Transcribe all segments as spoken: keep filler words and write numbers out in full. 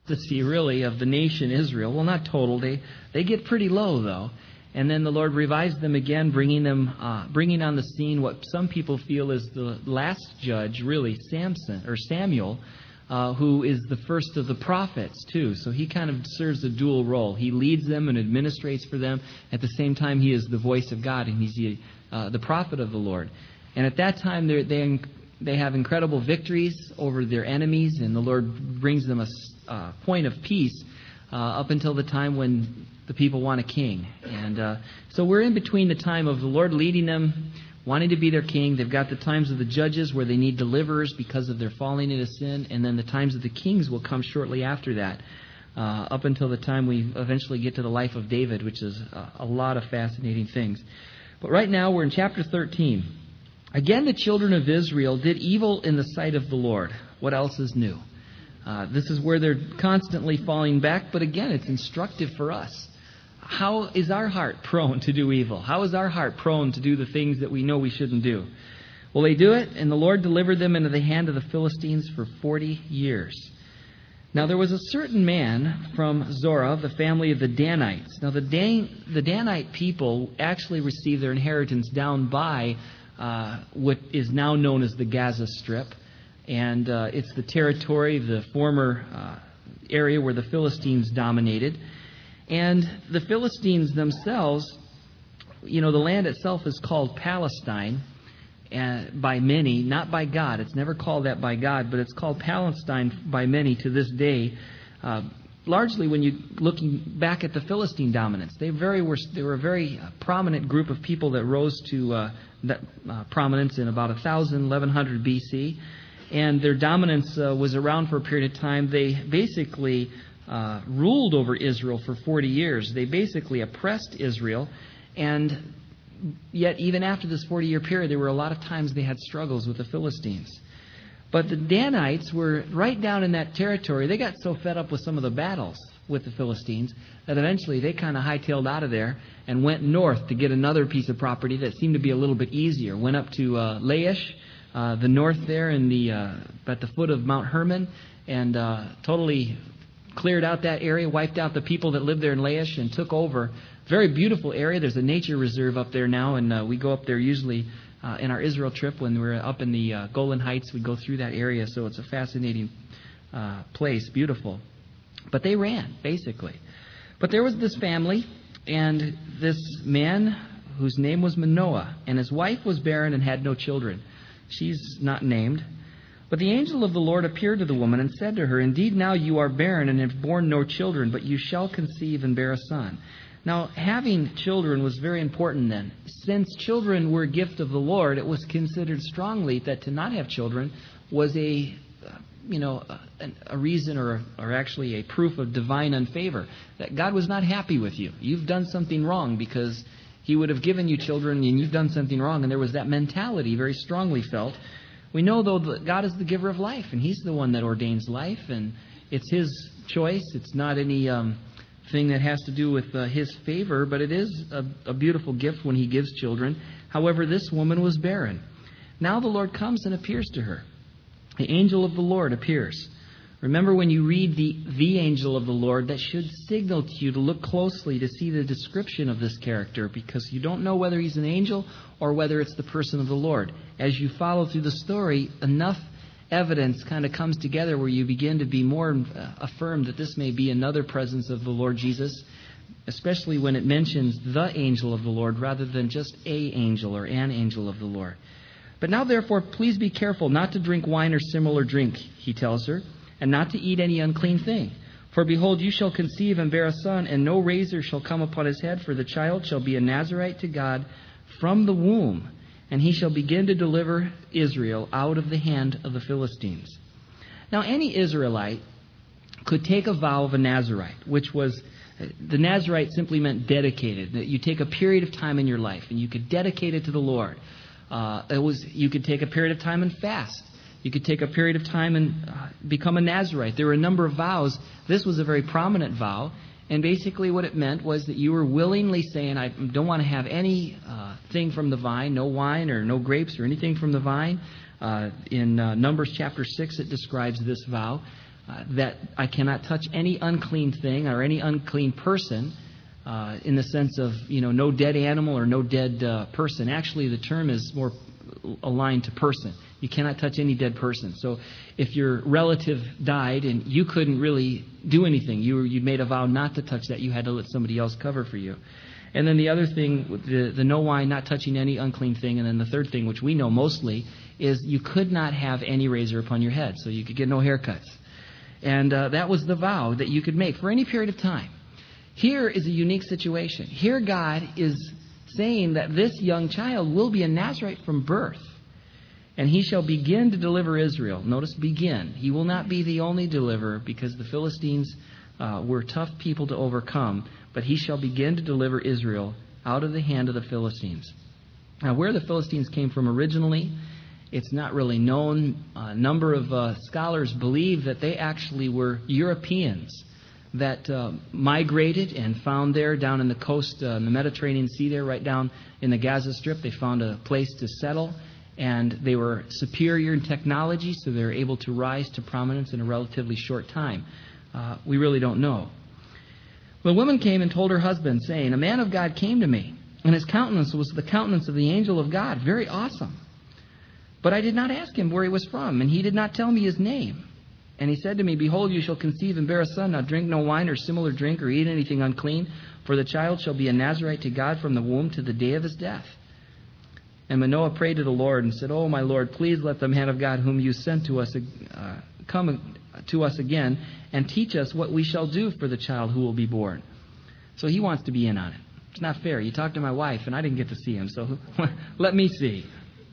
apostasy, really, of the nation Israel. Well, not total. They they get pretty low, though. And then the Lord revives them again, bringing them, uh, bringing on the scene what some people feel is the last judge, really, Samson or Samuel, uh, who is the first of the prophets too. So he kind of serves a dual role. He leads them and administrates for them. At the same time, he is the voice of God, and he's the uh, the prophet of the Lord. And at that time, they they they have incredible victories over their enemies, and the Lord brings them a uh, point of peace uh, up until the time when the people want a king. And uh, so we're in between the time of the Lord leading them, wanting to be their king. They've got the times of the judges where they need deliverers because of their falling into sin, and then the times of the kings will come shortly after that, uh, up until the time we eventually get to the life of David, which is a, a lot of fascinating things. But right now we're in chapter thirteen. Again, the children of Israel did evil in the sight of the Lord. What else is new? Uh, this is where they're constantly falling back, but again, it's instructive for us. How is our heart prone to do evil? How is our heart prone to do the things that we know we shouldn't do? Well, they do it, and the Lord delivered them into the hand of the Philistines for forty years. Now, there was a certain man from Zorah, the family of the Danites. Now, the, Dan- the Danite people actually received their inheritance down by uh, what is now known as the Gaza Strip. And uh, it's the territory, the former uh, area where the Philistines dominated. And the Philistines themselves, you know, the land itself is called Palestine uh, by many, not by God. It's never called that by God, but it's called Palestine by many to this day. Uh, largely when you're looking back at the Philistine dominance. They very were they were a very prominent group of people that rose to uh, that, uh, prominence in about one thousand, eleven hundred B C. And their dominance uh, was around for a period of time. They basically uh, ruled over Israel for forty years. They basically oppressed Israel. And yet, even after this forty-year period, there were a lot of times they had struggles with the Philistines. But the Danites were right down in that territory. They got so fed up with some of the battles with the Philistines that eventually they kind of hightailed out of there and went north to get another piece of property that seemed to be a little bit easier. Went up to uh, Laish, Uh, the north there in the uh, at the foot of Mount Hermon, and uh, totally cleared out that area, wiped out the people that lived there in Laish, and took over. Very beautiful area. There's a nature reserve up there now, and uh, we go up there usually uh, in our Israel trip when we're up in the uh, Golan Heights. We go through that area, so it's a fascinating uh, place, beautiful. But they ran, basically. But there was this family, and this man whose name was Manoah, and his wife was barren and had no children. She's not named. But the angel of the Lord appeared to the woman and said to her, "Indeed, now you are barren and have borne no children, but you shall conceive and bear a son." Now, having children was very important then. Since children were a gift of the Lord, it was considered strongly that to not have children was a, you know, a, a reason or, or actually a proof of divine unfavor. That God was not happy with you. You've done something wrong because He would have given you children and you've done something wrong. And there was that mentality very strongly felt. We know, though, that God is the giver of life, and He's the one that ordains life, and it's His choice. It's not any um, thing that has to do with uh, His favor, but it is a, a beautiful gift when He gives children. However, this woman was barren. Now the Lord comes and appears to her. The angel of the Lord appears. Remember, when you read the, the angel of the Lord, that should signal to you to look closely to see the description of this character, because you don't know whether he's an angel or whether it's the person of the Lord. As you follow through the story, enough evidence kind of comes together where you begin to be more affirmed that this may be another presence of the Lord Jesus, especially when it mentions the angel of the Lord rather than just a angel or an angel of the Lord. "But now, therefore, please be careful not to drink wine or similar drink," he tells her, "and not to eat any unclean thing. For behold, you shall conceive and bear a son, and no razor shall come upon his head, for the child shall be a Nazirite to God from the womb, and he shall begin to deliver Israel out of the hand of the Philistines." Now, any Israelite could take a vow of a Nazirite, which was, the Nazirite simply meant dedicated, that you take a period of time in your life, and you could dedicate it to the Lord. Uh, it was you could take a period of time and fast. You could take a period of time and uh, become a Nazirite. There were a number of vows. This was a very prominent vow. And basically what it meant was that you were willingly saying, I don't want to have any uh, thing from the vine, no wine or no grapes or anything from the vine. Uh, in uh, Numbers chapter six, it describes this vow. uh, that I cannot touch any unclean thing or any unclean person uh, in the sense of, you know, no dead animal or no dead uh, person. Actually, the term is more aligned to person. You cannot touch any dead person. So if your relative died and you couldn't really do anything, you were, you'd made a vow not to touch that, you had to let somebody else cover for you. And then the other thing, the, the no wine, not touching any unclean thing. And then the third thing, which we know mostly, is you could not have any razor upon your head. So you could get no haircuts. And uh, that was the vow that you could make for any period of time. Here is a unique situation. Here God is saying that this young child will be a Nazarite from birth. And he shall begin to deliver Israel. Notice begin. He will not be the only deliverer because the Philistines uh, were tough people to overcome. But he shall begin to deliver Israel out of the hand of the Philistines. Now, where the Philistines came from originally, it's not really known. A number of uh, scholars believe that they actually were Europeans that uh, migrated and found there down in the coast, uh, in the Mediterranean Sea there, right down in the Gaza Strip. They found a place to settle. And they were superior in technology, so they were able to rise to prominence in a relatively short time. Uh, we really don't know. The woman came and told her husband, saying, a man of God came to me, and his countenance was the countenance of the angel of God, very awesome. But I did not ask him where he was from, and he did not tell me his name. And he said to me, behold, you shall conceive and bear a son. Now drink no wine or similar drink or eat anything unclean, for the child shall be a Nazarite to God from the womb to the day of his death. And Manoah prayed to the Lord and said, oh, my Lord, please let the man of God whom you sent to us uh, come to us again and teach us what we shall do for the child who will be born. So he wants to be in on it. It's not fair. You talked to my wife, and I didn't get to see him, so let me see.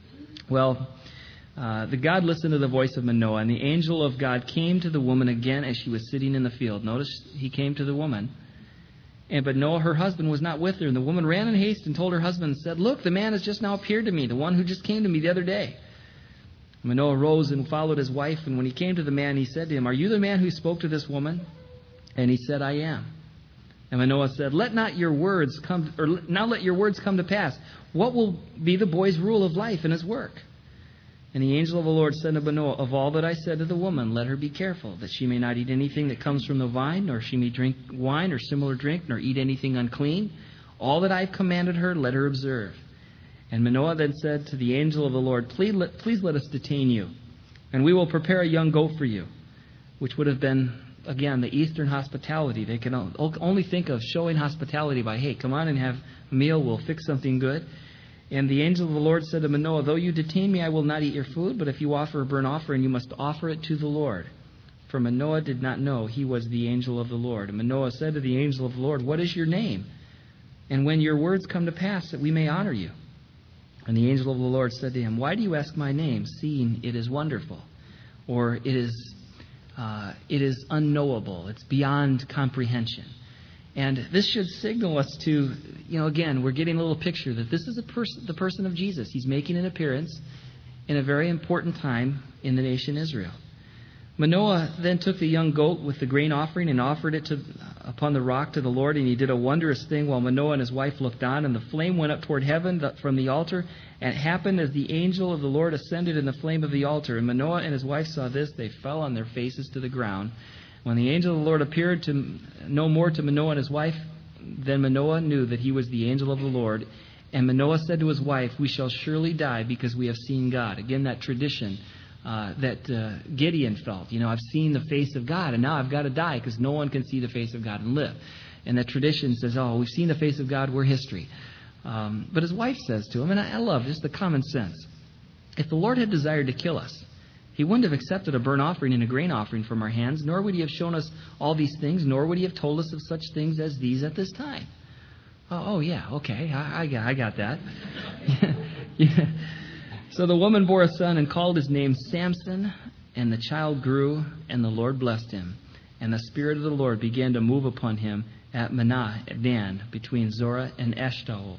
Well, uh, the God listened to the voice of Manoah, and the angel of God came to the woman again as she was sitting in the field. Notice he came to the woman. And but Noah, her husband, was not with her. And the woman ran in haste and told her husband and said, look, the man has just now appeared to me, the one who just came to me the other day. Manoah rose and followed his wife. And when he came to the man, he said to him, are you the man who spoke to this woman? And he said, I am. And Manoah said, let not your words come, or now let your words come to pass. What will be the boy's rule of life and his work? And the angel of the Lord said to Manoah, of all that I said to the woman, let her be careful, that she may not eat anything that comes from the vine, nor she may drink wine or similar drink, nor eat anything unclean. All that I have commanded her, let her observe. And Manoah then said to the angel of the Lord, please let, please let us detain you, and we will prepare a young goat for you, which would have been, again, the Eastern hospitality. They can only think of showing hospitality by, hey, come on and have a meal, we'll fix something good. And the angel of the Lord said to Manoah, though you detain me, I will not eat your food, but if you offer a burnt offering, you must offer it to the Lord. For Manoah did not know he was the angel of the Lord. And Manoah said to the angel of the Lord, what is your name? And when your words come to pass, that we may honor you. And the angel of the Lord said to him, why do you ask my name, seeing it is wonderful? Or it is, uh, it is unknowable. It's beyond comprehension. And this should signal us to, you know, again, we're getting a little picture that this is a pers- the person of Jesus. He's making an appearance in a very important time in the nation Israel. Manoah then took the young goat with the grain offering and offered it to, upon the rock to the Lord, and he did a wondrous thing while Manoah and his wife looked on, and the flame went up toward heaven from the altar, and it happened as the angel of the Lord ascended in the flame of the altar. And Manoah and his wife saw this, they fell on their faces to the ground. When the angel of the Lord appeared to no more to Manoah and his wife, then Manoah knew that he was the angel of the Lord. And Manoah said to his wife, we shall surely die because we have seen God. Again, that tradition uh, that uh, Gideon felt. You know, I've seen the face of God, and now I've got to die because no one can see the face of God and live. And that tradition says, oh, we've seen the face of God, we're history. Um, but his wife says to him, and I, I love just the common sense, if the Lord had desired to kill us, He wouldn't have accepted a burnt offering and a grain offering from our hands, nor would He have shown us all these things, nor would He have told us of such things as these at this time. Oh, oh yeah, okay, I, I, got, I got that. yeah. So the woman bore a son and called his name Samson, and the child grew, and the Lord blessed him. And the Spirit of the Lord began to move upon him at Manah, at Dan, between Zorah and Eshtaol.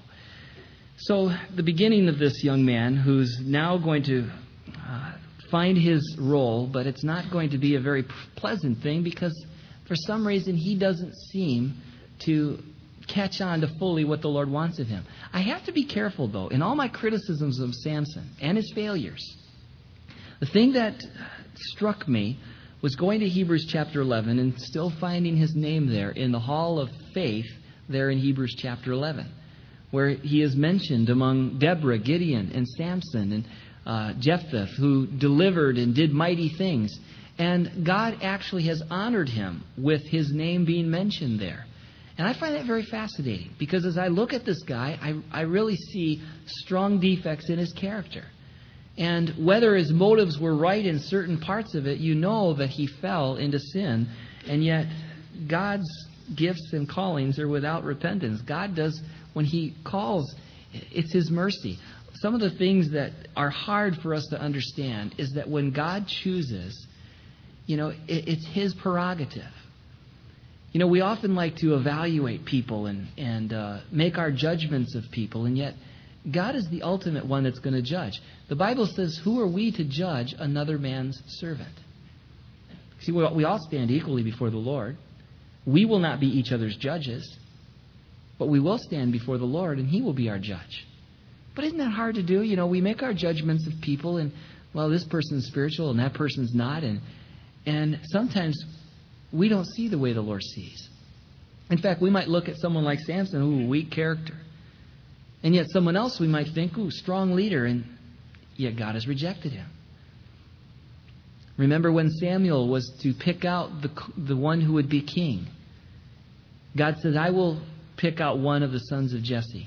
So the beginning of this young man, who's now going to uh, find his role, but it's not going to be a very pleasant thing because for some reason he doesn't seem to catch on to fully what the Lord wants of him. I have to be careful, though, in all my criticisms of Samson and his failures. The thing that struck me was going to Hebrews chapter eleven and still finding his name there in the hall of faith there in Hebrews chapter eleven, where he is mentioned among Deborah, Gideon, and Samson, and uh, Jephthah, who delivered and did mighty things. And God actually has honored him with his name being mentioned there. And I find that very fascinating, because as I look at this guy, I, I really see strong defects in his character. And whether his motives were right in certain parts of it, you know that he fell into sin. And yet, God's gifts and callings are without repentance. God does, when he calls, it's his mercy. Some of the things that are hard for us to understand is that when God chooses, you know, it, it's his prerogative. You know, we often like to evaluate people and, and uh, make our judgments of people, and yet God is the ultimate one that's going to judge. The Bible says, who are we to judge another man's servant? See, we all stand equally before the Lord. We will not be each other's judges, but we will stand before the Lord, and he will be our judge. But isn't that hard to do? You know, we make our judgments of people, and, well, this person's spiritual and that person's not, and and sometimes we don't see the way the Lord sees. In fact, we might look at someone like Samson, ooh, weak character. And yet someone else we might think, ooh, strong leader, and yet God has rejected him. Remember when Samuel was to pick out the, the one who would be king. God says, I will pick out one of the sons of Jesse.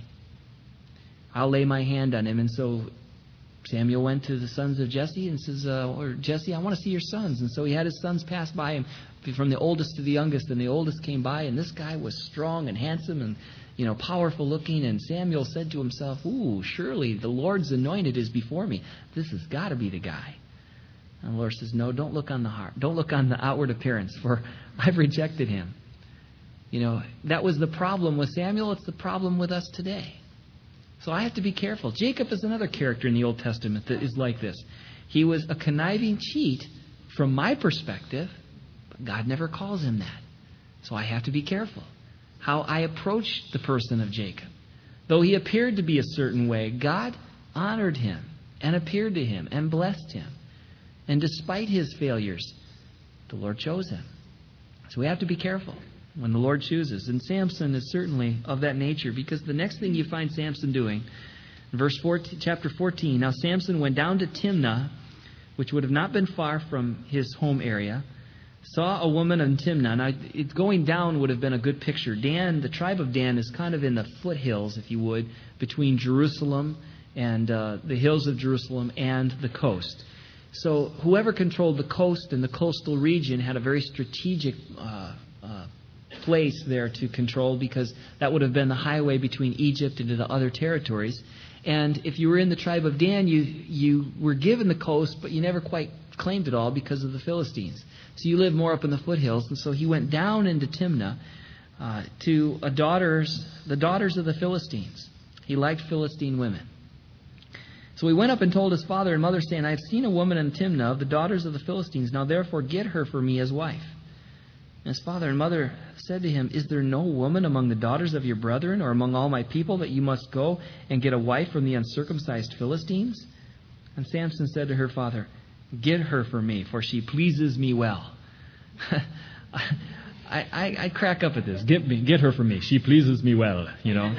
I'll lay my hand on him. And so Samuel went to the sons of Jesse and says, uh, or Jesse, I want to see your sons. And so he had his sons pass by him from the oldest to the youngest. And the oldest came by, and this guy was strong and handsome and, you know, powerful looking. And Samuel said to himself, ooh, surely the Lord's anointed is before me. This has got to be the guy. And the Lord says, no, don't look on the heart. Don't look on the outward appearance, for I've rejected him. You know, that was the problem with Samuel. It's the problem with us today. So I have to be careful. Jacob is another character in the Old Testament that is like this. He was a conniving cheat from my perspective, but God never calls him that. So I have to be careful how I approach the person of Jacob. Though he appeared to be a certain way, God honored him and appeared to him and blessed him. And despite his failures, the Lord chose him. So we have to be careful when the Lord chooses. And Samson is certainly of that nature, because the next thing you find Samson doing, in verse fourteen, chapter fourteen, now Samson went down to Timnah, which would have not been far from his home area, saw a woman in Timnah. Now, it, going down would have been a good picture. Dan, the tribe of Dan, is kind of in the foothills, if you would, between Jerusalem and uh, the hills of Jerusalem and the coast. So whoever controlled the coast and the coastal region had a very strategic uh, uh, place there to control, because that would have been the highway between Egypt and the other territories. And if you were in the tribe of Dan, you you were given the coast, but you never quite claimed it all because of the Philistines. So you lived more up in the foothills. And so he went down into Timnah uh, to a daughters, the daughters of the Philistines. He liked Philistine women. So he went up and told his father and mother, saying, I have seen a woman in Timnah of the daughters of the Philistines. Now therefore get her for me as wife. And his father and mother said to him, is there no woman among the daughters of your brethren or among all my people that you must go and get a wife from the uncircumcised Philistines? And Samson said to her father, get her for me, for she pleases me well. I, I, I crack up at this. Get me, get her for me. She pleases me well, you know.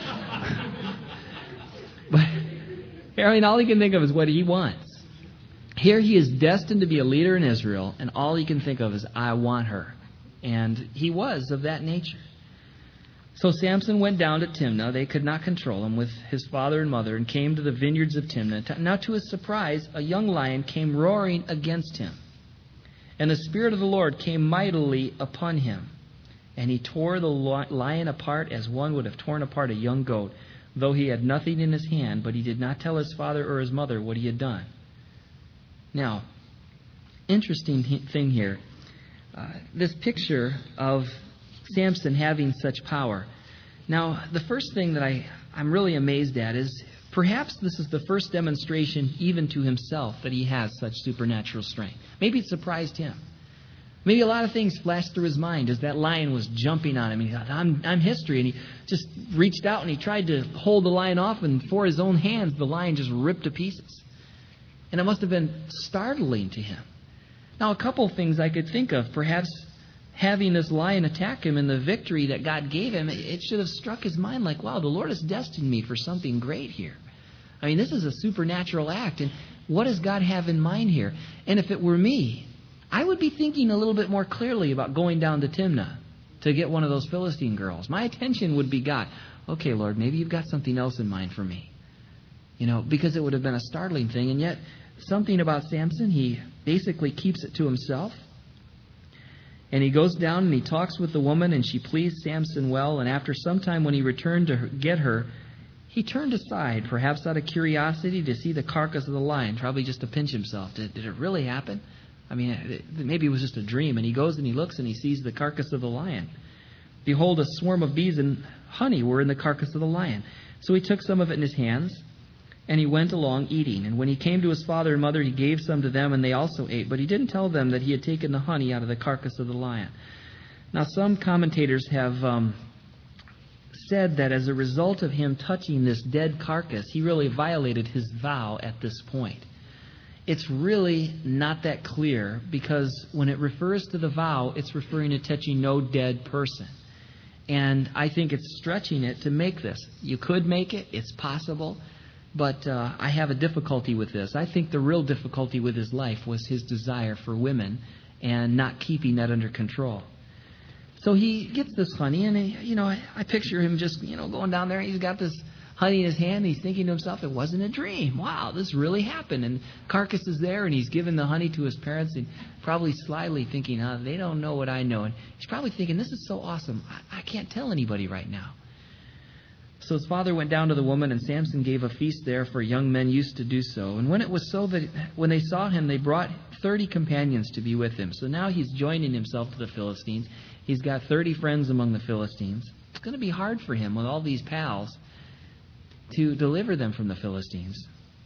But I mean, all he can think of is what he wants. Here he is destined to be a leader in Israel, and all he can think of is, I want her. And he was of that nature. So Samson went down to Timnah. They could not control him with his father and mother, and came to the vineyards of Timnah. Now to his surprise, a young lion came roaring against him. And the Spirit of the Lord came mightily upon him. And he tore the lion apart as one would have torn apart a young goat, though he had nothing in his hand, but he did not tell his father or his mother what he had done. Now, interesting thing here. Uh, this picture of Samson having such power. Now, the first thing that I, I'm really amazed at is perhaps this is the first demonstration even to himself that he has such supernatural strength. Maybe it surprised him. Maybe a lot of things flashed through his mind as that lion was jumping on him. He thought, I'm, I'm history. And he just reached out and he tried to hold the lion off, and for his own hands, the lion just ripped to pieces. And it must have been startling to him. Now, a couple things I could think of. Perhaps having this lion attack him and the victory that God gave him, it should have struck his mind like, wow, the Lord has destined me for something great here. I mean, this is a supernatural act, and what does God have in mind here? And if it were me, I would be thinking a little bit more clearly about going down to Timnah to get one of those Philistine girls. My attention would be God. Okay, Lord, maybe you've got something else in mind for me. You know, because it would have been a startling thing. And yet, something about Samson, he basically keeps it to himself. And he goes down and he talks with the woman, and she pleased Samson well. And after some time, when he returned to her, get her, he turned aside, perhaps out of curiosity, to see the carcass of the lion, probably just to pinch himself. Did, did it really happen? I mean, it, maybe it was just a dream. And he goes and he looks and he sees the carcass of the lion. Behold, a swarm of bees and honey were in the carcass of the lion. So he took some of it in his hands, and he went along eating. And when he came to his father and mother, he gave some to them, and they also ate. But he didn't tell them that he had taken the honey out of the carcass of the lion. Now, some commentators have um, said that as a result of him touching this dead carcass, he really violated his vow at this point. It's really not that clear, because when it refers to the vow, it's referring to touching no dead person. And I think it's stretching it to make this. You could make it. It's possible. But uh, I have a difficulty with this. I think the real difficulty with his life was his desire for women and not keeping that under control. So he gets this honey, and he, you know, I, I picture him just, you know, going down there. He's got this honey in his hand. And he's thinking to himself, it wasn't a dream. Wow, this really happened. And carcass is there, and he's given the honey to his parents, and probably slyly thinking, oh, they don't know what I know. And he's probably thinking, this is so awesome. I, I can't tell anybody right now. So his father went down to the woman, and Samson gave a feast there, for young men used to do so. And when it was so that when they saw him, they brought thirty companions to be with him. So now he's joining himself to the Philistines. He's got thirty friends among the Philistines. It's going to be hard for him with all these pals to deliver them from the Philistines.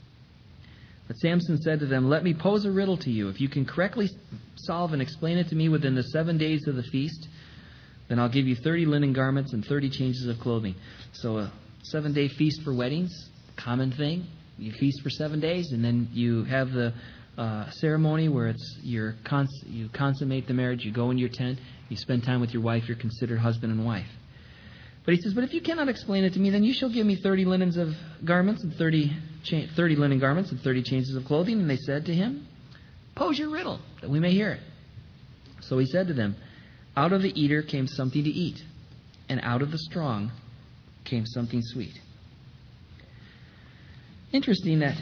But Samson said to them, let me pose a riddle to you. If you can correctly solve and explain it to me within the seven days of the feast, then I'll give you thirty linen garments and thirty changes of clothing. So a seven-day feast for weddings, common thing. You feast for seven days, and then you have the uh, ceremony where it's your cons- you consummate the marriage. You go in your tent, you spend time with your wife. You're considered husband and wife. But he says, but if you cannot explain it to me, then you shall give me thirty linens of garments and thirty, cha- thirty linen garments and thirty changes of clothing. And they said to him, pose your riddle, that we may hear it. So he said to them, out of the eater came something to eat, and out of the strong came something sweet. Interesting that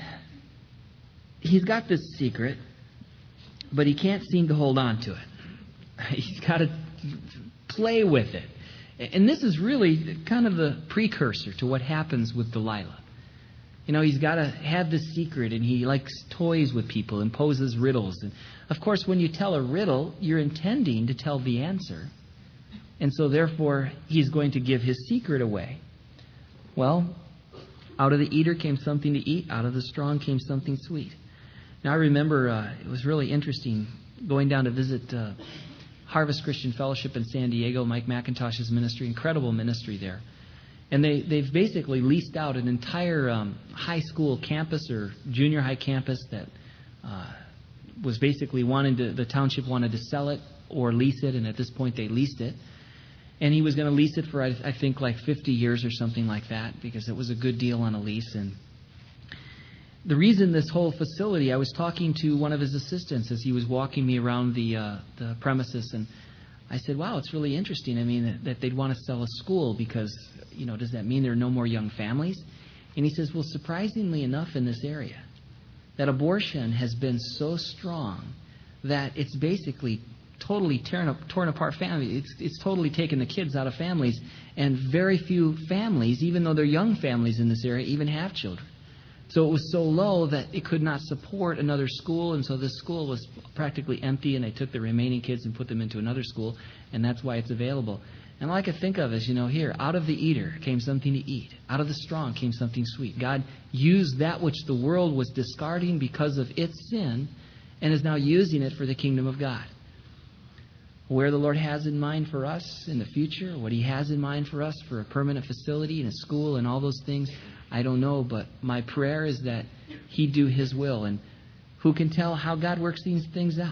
he's got this secret, but he can't seem to hold on to it. He's got to play with it. And this is really kind of the precursor to what happens with Delilah. You know, he's got to have this secret, and he likes toys with people and poses riddles. And of course, when you tell a riddle, you're intending to tell the answer. And so therefore, he's going to give his secret away. Well, out of the eater came something to eat. Out of the strong came something sweet. Now, I remember uh, it was really interesting going down to visit uh, Harvest Christian Fellowship in San Diego, Mike McIntosh's ministry, incredible ministry there. And they, they've basically leased out an entire um, high school campus or junior high campus that uh, was basically wanting to, the township wanted to sell it or lease it, and at this point they leased it. And he was going to lease it for, I, I think, like fifty years or something like that, because it was a good deal on a lease. And the reason this whole facility, I was talking to one of his assistants as he was walking me around the uh, the premises, and I said, wow, it's really interesting. I mean, that, that they'd want to sell a school because, you know, does that mean there are no more young families? And he says, well, surprisingly enough in this area, that abortion has been so strong that it's basically totally torn, up, torn apart families. It's, it's totally taken the kids out of families. And very few families, even though they're young families in this area, even have children. So it was so low that it could not support another school, and so this school was practically empty, and they took the remaining kids and put them into another school, and that's why it's available. And all I could think of is, you know, here, out of the eater came something to eat. Out of the strong came something sweet. God used that which the world was discarding because of its sin and is now using it for the kingdom of God. Where the Lord has in mind for us in the future, what He has in mind for us for a permanent facility and a school and all those things, I don't know, but my prayer is that He do His will. And who can tell how God works these things out?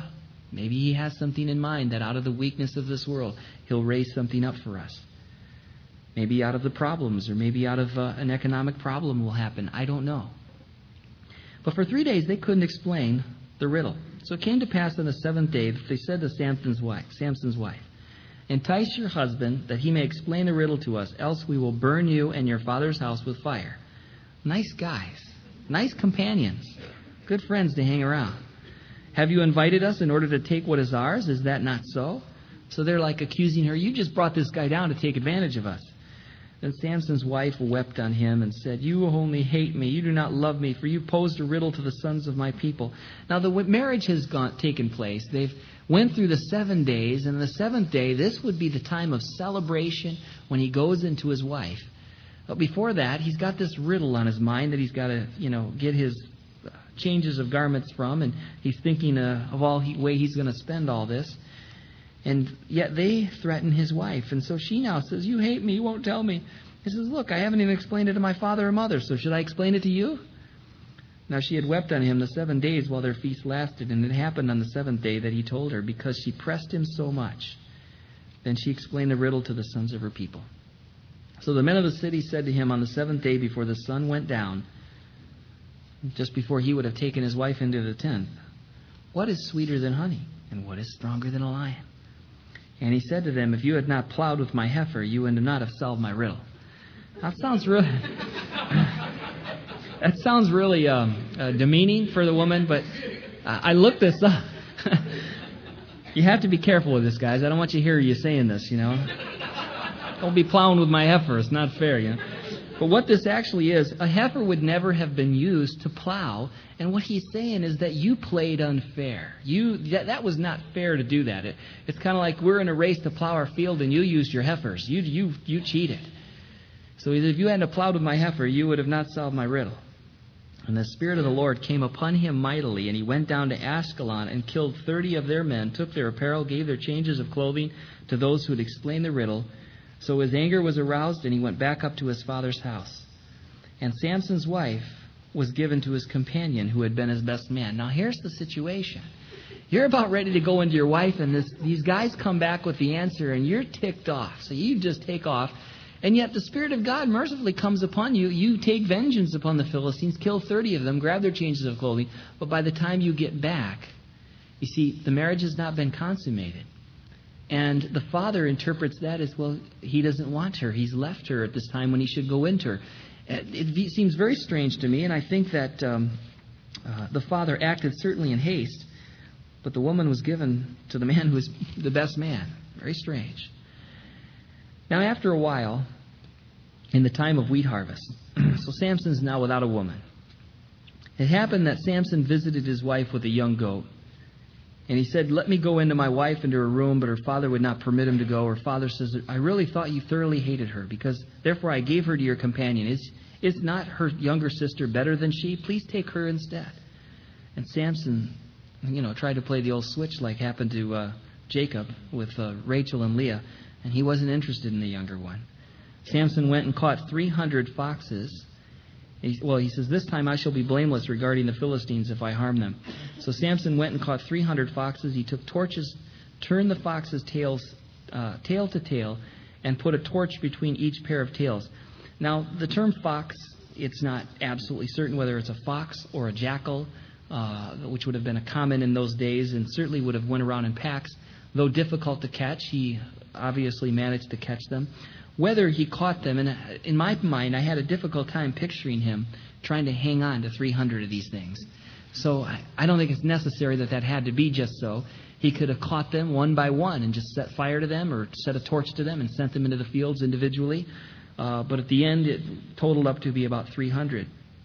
Maybe he has something in mind that out of the weakness of this world, he'll raise something up for us. Maybe out of the problems, or maybe out of uh, an economic problem will happen. I don't know. But for three days, they couldn't explain the riddle. So it came to pass on the seventh day that they said to Samson's wife, Samson's wife, entice your husband that he may explain the riddle to us, else we will burn you and your father's house with fire. Nice guys. Nice companions. Good friends to hang around. Have you invited us in order to take what is ours? Is that not so? So they're like accusing her, you just brought this guy down to take advantage of us. Then Samson's wife wept on him and said, you only hate me. You do not love me, for you posed a riddle to the sons of my people. Now the marriage has gone, taken place. They've went through the seven days, and the seventh day, this would be the time of celebration when he goes into his wife. But before that, he's got this riddle on his mind that he's got to, you know, get his changes of garments from, and he's thinking uh, of all he, way he's going to spend all this. And yet they threaten his wife. And so she now says, you hate me, you won't tell me. He says, look, I haven't even explained it to my father or mother, so should I explain it to you? Now she had wept on him the seven days while their feast lasted, and it happened on the seventh day that he told her, because she pressed him so much. Then she explained the riddle to the sons of her people. So the men of the city said to him on the seventh day before the sun went down, just before he would have taken his wife into the tent, what is sweeter than honey, and what is stronger than a lion? And he said to them, if you had not plowed with my heifer, you would not have solved my riddle. That sounds really, that sounds really um, uh, demeaning for the woman, but I looked this up. You have to be careful with this, guys. I don't want you to hear you saying this, you know. Don't be plowing with my heifer. It's not fair, you know. But what this actually is, a heifer would never have been used to plow. And what he's saying is that you played unfair. You that, that was not fair to do that. It, it's kind of like we're in a race to plow our field and you used your heifers. You you you cheated. So if you hadn't plowed with my heifer, you would have not solved my riddle. And the Spirit of the Lord came upon him mightily, and he went down to Ashkelon and killed thirty of their men, took their apparel, gave their changes of clothing to those who had explained the riddle. So his anger was aroused, and he went back up to his father's house. And Samson's wife was given to his companion, who had been his best man. Now, here's the situation. You're about ready to go into your wife, and this, these guys come back with the answer, and you're ticked off. So you just take off. And yet the Spirit of God mercifully comes upon you. You take vengeance upon the Philistines, kill thirty of them, grab their changes of clothing. But by the time you get back, you see, the marriage has not been consummated. And the father interprets that as, well, he doesn't want her. He's left her at this time when he should go into her. It seems very strange to me, and I think that um, uh, the father acted certainly in haste, but the woman was given to the man who was the best man. Very strange. Now, after a while, in the time of wheat harvest, so Samson's now without a woman. It happened that Samson visited his wife with a young goat. And he said, let me go into my wife into her room, but her father would not permit him to go. Her father says, I really thought you thoroughly hated her, because therefore I gave her to your companion. Is, is not her younger sister better than she? Please take her instead. And Samson, you know, tried to play the old switch like happened to uh, Jacob with uh, Rachel and Leah, and he wasn't interested in the younger one. Samson went and caught three hundred foxes. He, well, he says, this time I shall be blameless regarding the Philistines if I harm them. So Samson went and caught three hundred foxes. He took torches, turned the foxes' tails, uh, tail to tail, and put a torch between each pair of tails. Now, the term fox, it's not absolutely certain whether it's a fox or a jackal, uh, which would have been a common in those days and certainly would have went around in packs. Though difficult to catch, he obviously managed to catch them. Whether he caught them, and in my mind, I had a difficult time picturing him trying to hang on to three hundred of these things. So I don't think it's necessary that that had to be just so. He could have caught them one by one and just set fire to them or set a torch to them and sent them into the fields individually. Uh, but at the end, it totaled up to be about three hundred.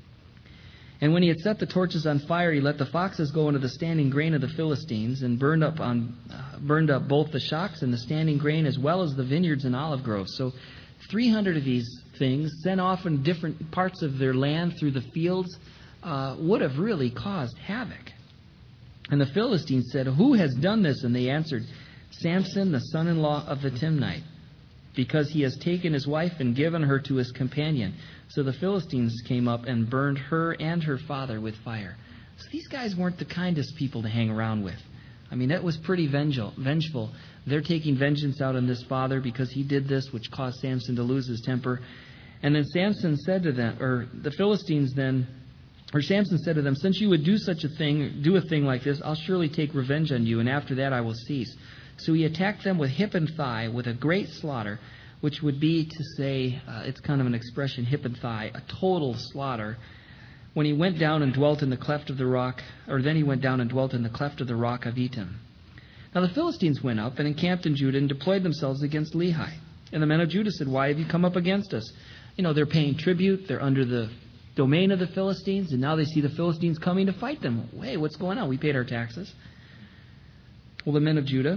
And when he had set the torches on fire, he let the foxes go into the standing grain of the Philistines and burned up on uh, burned up both the shocks and the standing grain as well as the vineyards and olive groves. So three hundred of these things sent off in different parts of their land through the fields uh, would have really caused havoc. And the Philistines said, who has done this? And they answered, Samson, the son-in-law of the Timnite, because he has taken his wife and given her to his companion. So the Philistines came up and burned her and her father with fire. So these guys weren't the kindest people to hang around with. I mean, it was pretty vengeful. vengeful. They're taking vengeance out on this father because he did this, which caused Samson to lose his temper. And then Samson said to them, or the Philistines then, or Samson said to them, since you would do such a thing, do a thing like this, I'll surely take revenge on you, and after that I will cease. So he attacked them with hip and thigh, with a great slaughter, which would be to say, uh, it's kind of an expression, hip and thigh, a total slaughter. When he went down and dwelt in the cleft of the rock, or then he went down and dwelt in the cleft of the rock of Etam. Now the Philistines went up and encamped in Judah and deployed themselves against Lehi. And the men of Judah said, why have you come up against us? You know, they're paying tribute. They're under the domain of the Philistines. And now they see the Philistines coming to fight them. Hey, what's going on? We paid our taxes. Well, the men of Judah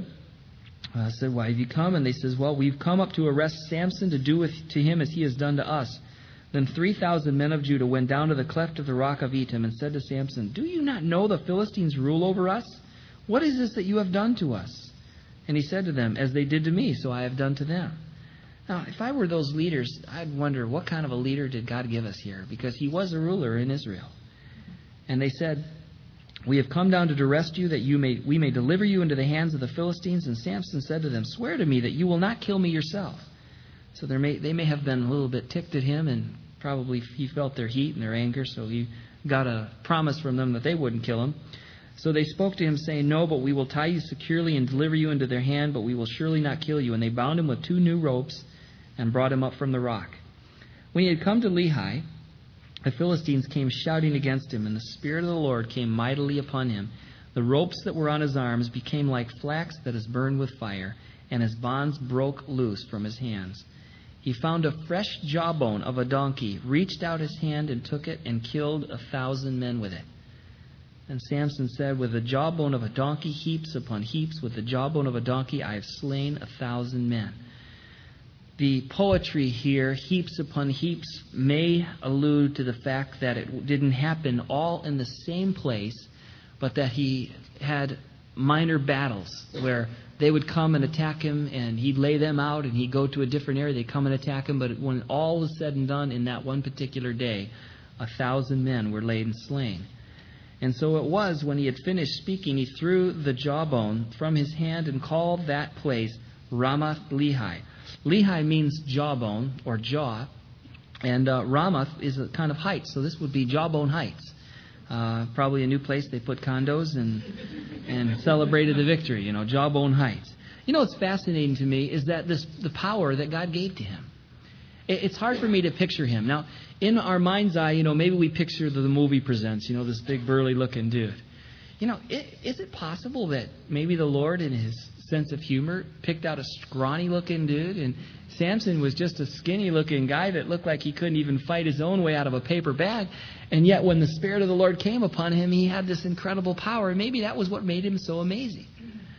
uh, said, why have you come? And they says, well, we've come up to arrest Samson to do with, to him as he has done to us. Then three thousand men of Judah went down to the cleft of the rock of Etam and said to Samson, do you not know the Philistines rule over us? What is this that you have done to us? And he said to them, as they did to me, so I have done to them. Now, if I were those leaders, I'd wonder, what kind of a leader did God give us here? Because he was a ruler in Israel. And they said, we have come down to arrest you, that you may we may deliver you into the hands of the Philistines. And Samson said to them, swear to me that you will not kill me yourself. So there may, they may have been a little bit ticked at him, and probably he felt their heat and their anger, so he got a promise from them that they wouldn't kill him. So they spoke to him, saying, no, but we will tie you securely and deliver you into their hand, but we will surely not kill you. And they bound him with two new ropes and brought him up from the rock. When he had come to Lehi, the Philistines came shouting against him, and the Spirit of the Lord came mightily upon him. The ropes that were on his arms became like flax that is burned with fire, and his bonds broke loose from his hands. He found a fresh jawbone of a donkey, reached out his hand and took it, and killed a thousand men with it. And Samson said, with the jawbone of a donkey, heaps upon heaps, with the jawbone of a donkey, I have slain a thousand men. The poetry here, heaps upon heaps, may allude to the fact that it didn't happen all in the same place, but that he had minor battles where they would come and attack him, and he'd lay them out, and he'd go to a different area, they'd come and attack him. But when all was said and done in that one particular day, a thousand men were laid and slain. And so it was, when he had finished speaking, he threw the jawbone from his hand and called that place Ramath Lehi. Lehi means jawbone or jaw, and uh, Ramath is a kind of height, so this would be Jawbone Heights. Uh, probably a new place they put condos and and celebrated the victory, you know, Jawbone Heights. You know what's fascinating to me is that this the power that God gave to him. It, it's hard for me to picture him. Now, in our mind's eye, you know, maybe we picture the, the movie Presents, you know, this big burly looking dude. You know, it, is it possible that maybe the Lord, in his sense of humor, picked out a scrawny looking dude, and Samson was just a skinny looking guy that looked like he couldn't even fight his own way out of a paper bag, and yet when the Spirit of the Lord came upon him, he had this incredible power, and maybe that was what made him so amazing.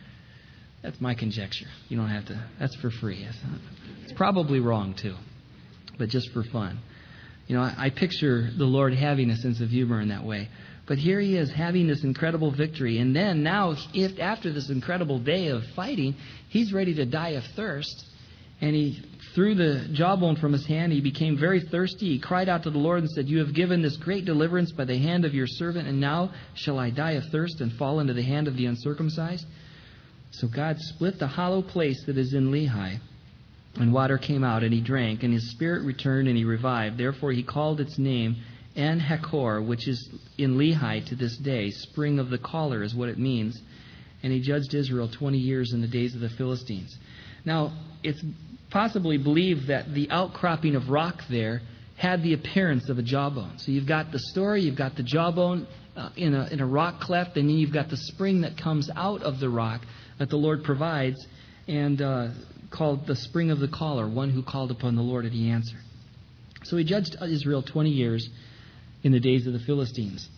That's my conjecture. You don't have to, that's for free. It's, not, it's probably wrong too, but just for fun. You know, I, I picture the Lord having a sense of humor in that way. But here he is having this incredible victory. And then now, if after this incredible day of fighting, he's ready to die of thirst. And he threw the jawbone from his hand. He became very thirsty. He cried out to the Lord and said, you have given this great deliverance by the hand of your servant, and now shall I die of thirst and fall into the hand of the uncircumcised? So God split the hollow place that is in Lehi, and water came out, and he drank, and his spirit returned, and he revived. Therefore he called its name En Hakor, which is in Lehi to this day. Spring of the caller is what it means. And he judged Israel twenty years in the days of the Philistines. Now, it's possibly believed that the outcropping of rock there had the appearance of a jawbone. So you've got the story, you've got the jawbone uh, in a in a rock cleft, and then you've got the spring that comes out of the rock that the Lord provides, and uh, called the spring of the caller, one who called upon the Lord and he answered. So he judged Israel twenty years in the days of the Philistines.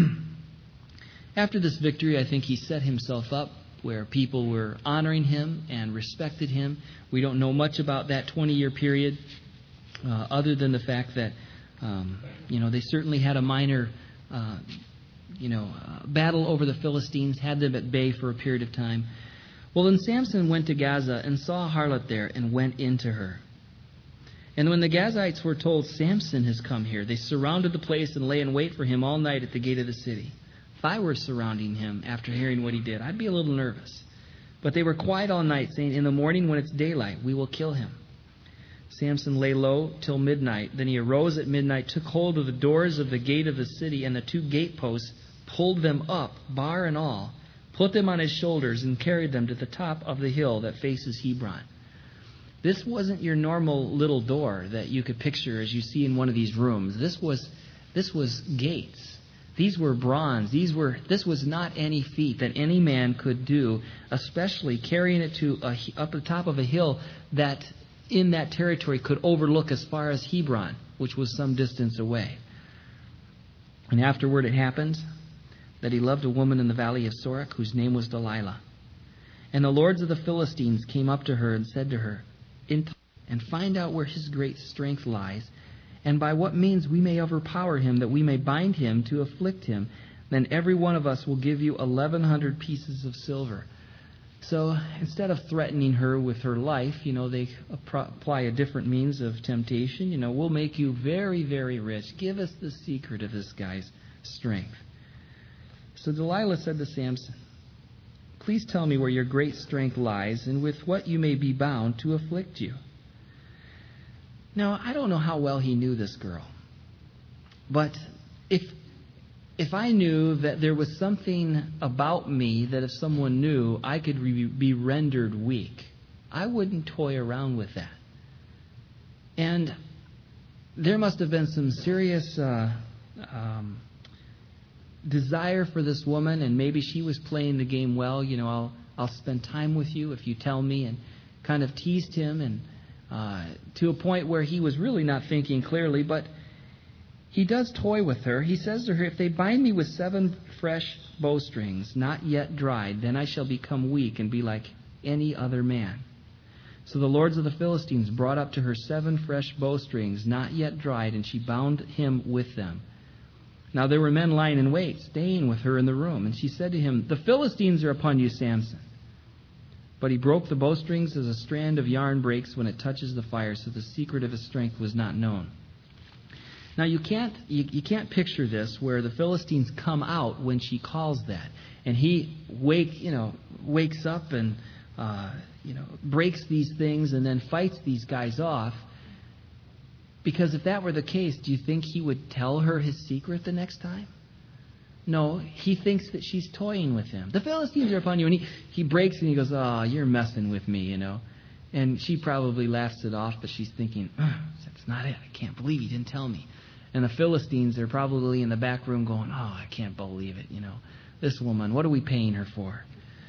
After this victory, I think he set himself up where people were honoring him and respected him. We don't know much about that twenty-year period, uh, other than the fact that, um, you know, they certainly had a minor, uh, you know, uh, battle over the Philistines, had them at bay for a period of time. Well, then Samson went to Gaza and saw a harlot there and went into her. And when the Gazites were told, Samson has come here, they surrounded the place and lay in wait for him all night at the gate of the city. I were surrounding him after hearing what he did, I'd be a little nervous. But they were quiet all night, saying, in the morning when it's daylight, we will kill him. Samson lay low till midnight. Then he arose at midnight, took hold of the doors of the gate of the city and the two gateposts, pulled them up, bar and all, put them on his shoulders, and carried them to the top of the hill that faces Hebron. This wasn't your normal little door that you could picture as you see in one of these rooms. This was this was gates. These were bronze. These were this was not any feat that any man could do, especially carrying it to a, up the top of a hill that in that territory could overlook as far as Hebron, which was some distance away. And afterward it happened that he loved a woman in the valley of Sorek whose name was Delilah. And the lords of the Philistines came up to her and said to her, In and find out where his great strength lies, and by what means we may overpower him, that we may bind him to afflict him. Then every one of us will give you eleven hundred pieces of silver. So instead of threatening her with her life, you know, they apply a different means of temptation. You know, we'll make you very, very rich. Give us the secret of this guy's strength. So Delilah said to Samson, Please tell me where your great strength lies, and with what you may be bound to afflict you. Now, I don't know how well he knew this girl. But if if I knew that there was something about me that if someone knew, I could re- be rendered weak, I wouldn't toy around with that. And there must have been some serious uh, um, desire for this woman, and maybe she was playing the game well. You know, I'll I'll spend time with you if you tell me, and kind of teased him, and uh, to a point where he was really not thinking clearly, but he does toy with her. He says to her, If they bind me with seven fresh bowstrings, not yet dried, then I shall become weak and be like any other man. So the lords of the Philistines brought up to her seven fresh bowstrings, not yet dried, and she bound him with them. Now there were men lying in wait, staying with her in the room. And she said to him, The Philistines are upon you, Samson. But he broke the bowstrings as a strand of yarn breaks when it touches the fire, so the secret of his strength was not known. Now you can't you, you can't picture this where the Philistines come out when she calls that, and he wake you know wakes up and uh, you know breaks these things and then fights these guys off. Because if that were the case, do you think he would tell her his secret the next time? No, he thinks that she's toying with him. The Philistines are upon you, and he he breaks and he goes, "Oh, you're messing with me," you know. And she probably laughs it off, but she's thinking, "That's not it. I can't believe he didn't tell me." And the Philistines are probably in the back room going, "Oh, I can't believe it, you know. This woman, what are we paying her for?"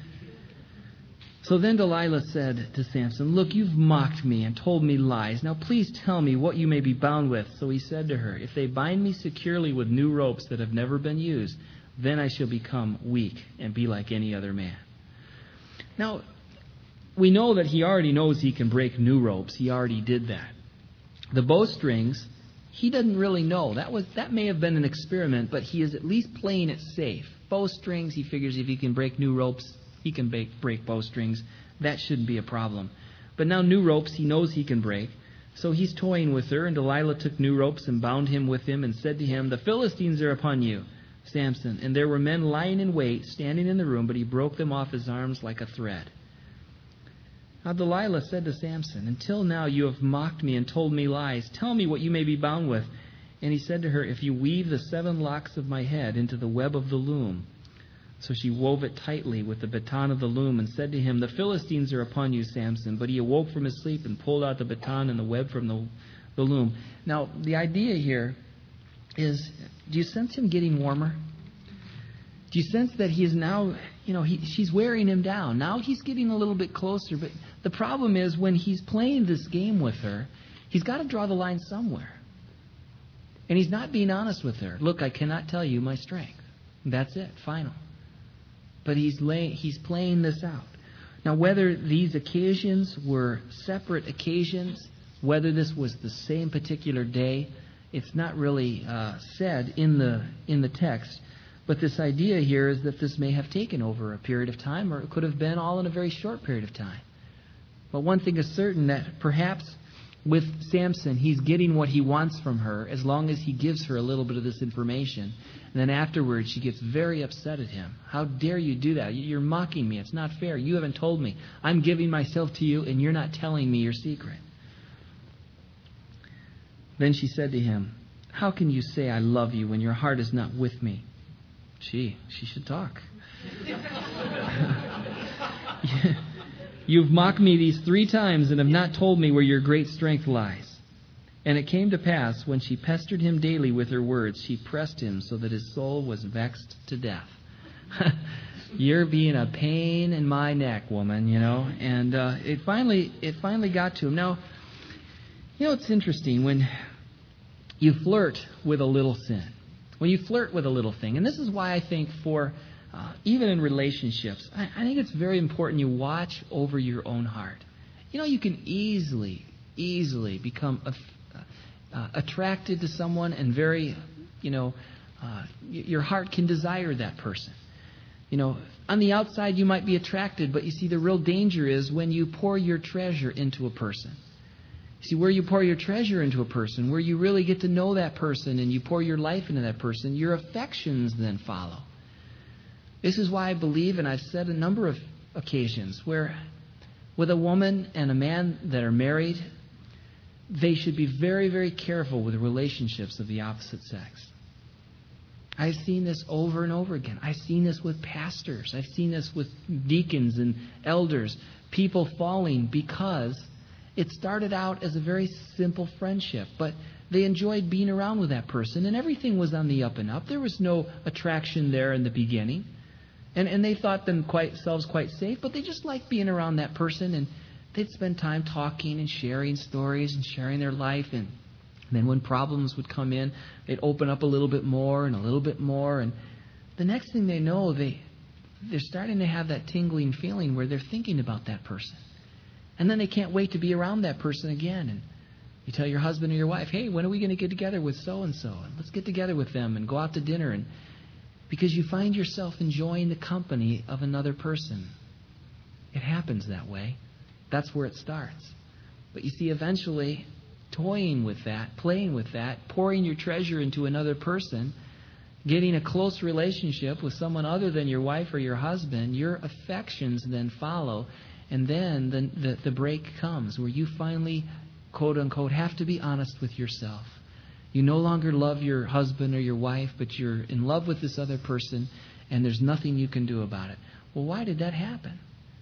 So then Delilah said to Samson, "Look, you've mocked me and told me lies. Now please tell me what you may be bound with." So he said to her, "If they bind me securely with new ropes that have never been used, then I shall become weak and be like any other man." Now, we know that he already knows he can break new ropes. He already did that. The bowstrings, he doesn't really know. That was that may have been an experiment, but he is at least playing it safe. Bowstrings, he figures if he can break new ropes, he can break, break bowstrings. That shouldn't be a problem. But now new ropes he knows he can break. So he's toying with her, and Delilah took new ropes and bound him with them and said to him, "The Philistines are upon you, Samson." And there were men lying in wait, standing in the room, but he broke them off his arms like a thread. Now Delilah said to Samson, "Until now you have mocked me and told me lies. Tell me what you may be bound with." And he said to her, "If you weave the seven locks of my head into the web of the loom." So she wove it tightly with the baton of the loom and said to him, "The Philistines are upon you, Samson." But he awoke from his sleep and pulled out the baton and the web from the, the loom. Now, the idea here is, do you sense him getting warmer? Do you sense that he is now, you know, he, she's wearing him down. Now he's getting a little bit closer. But the problem is when he's playing this game with her, he's got to draw the line somewhere. And he's not being honest with her. "Look, I cannot tell you my strength." That's it, final. But he's lay, he's playing this out. Now, whether these occasions were separate occasions, whether this was the same particular day, it's not really uh, said in the in the text. But this idea here is that this may have taken over a period of time, or it could have been all in a very short period of time. But one thing is certain, that perhaps with Samson, he's getting what he wants from her as long as he gives her a little bit of this information. And then afterwards, she gets very upset at him. How dare you do that? You're mocking me. It's not fair. You haven't told me. I'm giving myself to you, and you're not telling me your secret. Then she said to him, how can you say I love you when your heart is not with me? Gee, she should talk. You've mocked me these three times and have not told me where your great strength lies. And it came to pass, when she pestered him daily with her words, she pressed him so that his soul was vexed to death. You're being a pain in my neck, woman, you know. And uh, it finally it finally got to him. Now, you know, it's interesting when you flirt with a little sin. When you flirt with a little thing. And this is why I think for... Uh, even in relationships, I, I think it's very important you watch over your own heart. You know, you can easily, easily become a, uh, attracted to someone and very, you know, uh, y- your heart can desire that person. You know, on the outside you might be attracted, but you see the real danger is when you pour your treasure into a person. See, where you pour your treasure into a person, where you really get to know that person and you pour your life into that person, your affections then follow. This is why I believe, and I've said a number of occasions, where with a woman and a man that are married, they should be very, very careful with the relationships of the opposite sex. I've seen this over and over again. I've seen this with pastors. I've seen this with deacons and elders. People falling because it started out as a very simple friendship, but they enjoyed being around with that person, and everything was on the up and up. There was no attraction there in the beginning. And and they thought themselves quite safe, but they just liked being around that person, and they'd spend time talking and sharing stories and sharing their life. And then when problems would come in, they'd open up a little bit more and a little bit more. And the next thing they know, they, they're starting to have that tingling feeling where they're thinking about that person. And then they can't wait to be around that person again. And you tell your husband or your wife, hey, when are we going to get together with so-and-so? And let's get together with them and go out to dinner. And because you find yourself enjoying the company of another person. It happens that way. That's where it starts. But you see, eventually, toying with that, playing with that, pouring your treasure into another person, getting a close relationship with someone other than your wife or your husband, your affections then follow. And then the, the, the break comes where you finally, quote unquote, have to be honest with yourself. You no longer love your husband or your wife, but you're in love with this other person, and there's nothing you can do about it. Well, why did that happen?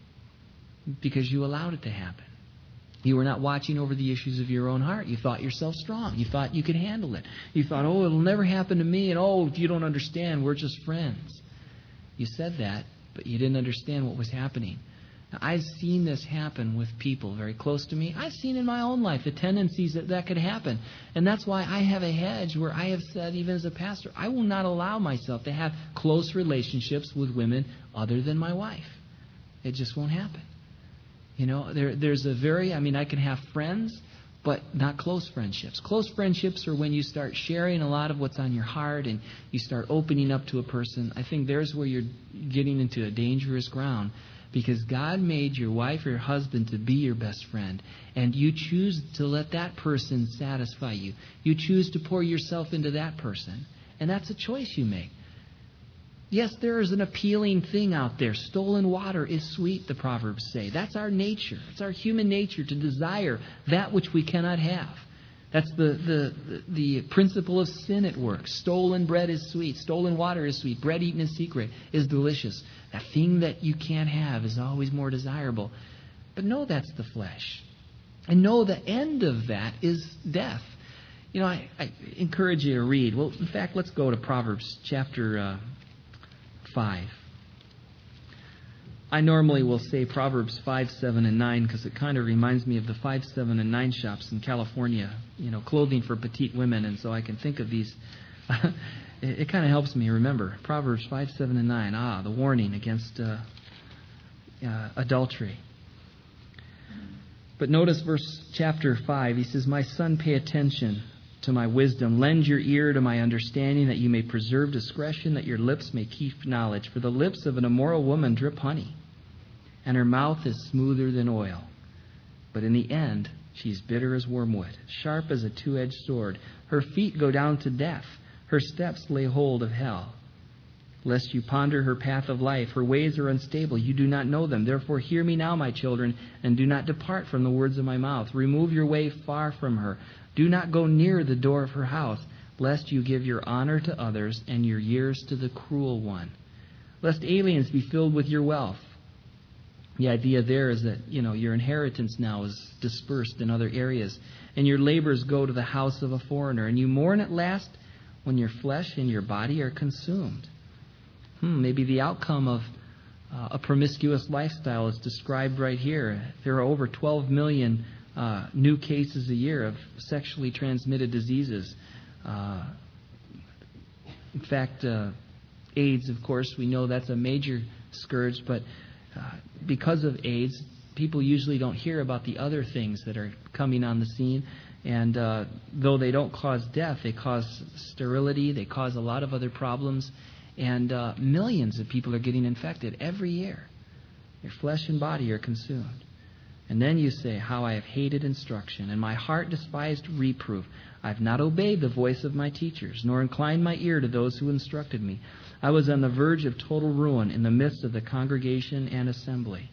Because you allowed it to happen. You were not watching over the issues of your own heart. You thought yourself strong. You thought you could handle it. You thought, oh, it'll never happen to me, and oh, if you don't understand, we're just friends. You said that, but you didn't understand what was happening. Now, I've seen this happen with people very close to me. I've seen in my own life the tendencies that that could happen. And that's why I have a hedge where I have said, even as a pastor, I will not allow myself to have close relationships with women other than my wife. It just won't happen. You know, there, there's a very, I mean, I can have friends, but not close friendships. Close friendships are when you start sharing a lot of what's on your heart and you start opening up to a person. I think there's where you're getting into a dangerous ground. Because God made your wife or your husband to be your best friend. And you choose to let that person satisfy you. You choose to pour yourself into that person. And that's a choice you make. Yes, there is an appealing thing out there. Stolen water is sweet, the Proverbs say. That's our nature. It's our human nature to desire that which we cannot have. That's the, the, the principle of sin at work. Stolen bread is sweet. Stolen water is sweet. Bread eaten in secret is delicious. That thing that you can't have is always more desirable. But know that's the flesh. And know the end of that is death. You know, I, I encourage you to read. Well, in fact, let's go to Proverbs chapter uh, five. I normally will say Proverbs five, seven, and nine because it kind of reminds me of the five, seven, and nine shops in California, you know, clothing for petite women, and so I can think of these. it, it kind of helps me remember. Proverbs five, seven, and nine. Ah, the warning against uh, uh, adultery. But notice verse chapter five. He says, my son, pay attention to my wisdom. Lend your ear to my understanding, that you may preserve discretion, that your lips may keep knowledge. For the lips of an immoral woman drip honey, and her mouth is smoother than oil. But in the end She's bitter as wormwood, sharp as a two-edged sword. Her feet go down to death. Her steps lay hold of hell. Lest you ponder her path of life, her ways are unstable. You do not know them. Therefore hear me now, my children, and do not depart from the words of my mouth. Remove your way far from her. Do not go near the door of her house, lest you give your honor to others and your years to the cruel one. Lest aliens be filled with your wealth. The idea there is that, you know, your inheritance now is dispersed in other areas, and your labors go to the house of a foreigner, and you mourn at last when your flesh and your body are consumed. Hmm, maybe the outcome of uh, a promiscuous lifestyle is described right here. There are over twelve million uh, new cases a year of sexually transmitted diseases. Uh, in fact, uh, AIDS, of course, we know that's a major scourge, but uh, because of AIDS, people usually don't hear about the other things that are coming on the scene. And uh, though they don't cause death, they cause sterility, they cause a lot of other problems. And uh, millions of people are getting infected every year. Your flesh and body are consumed. And then you say, how I have hated instruction, and my heart despised reproof. I have not obeyed the voice of my teachers, nor inclined my ear to those who instructed me. I was on the verge of total ruin in the midst of the congregation and assembly.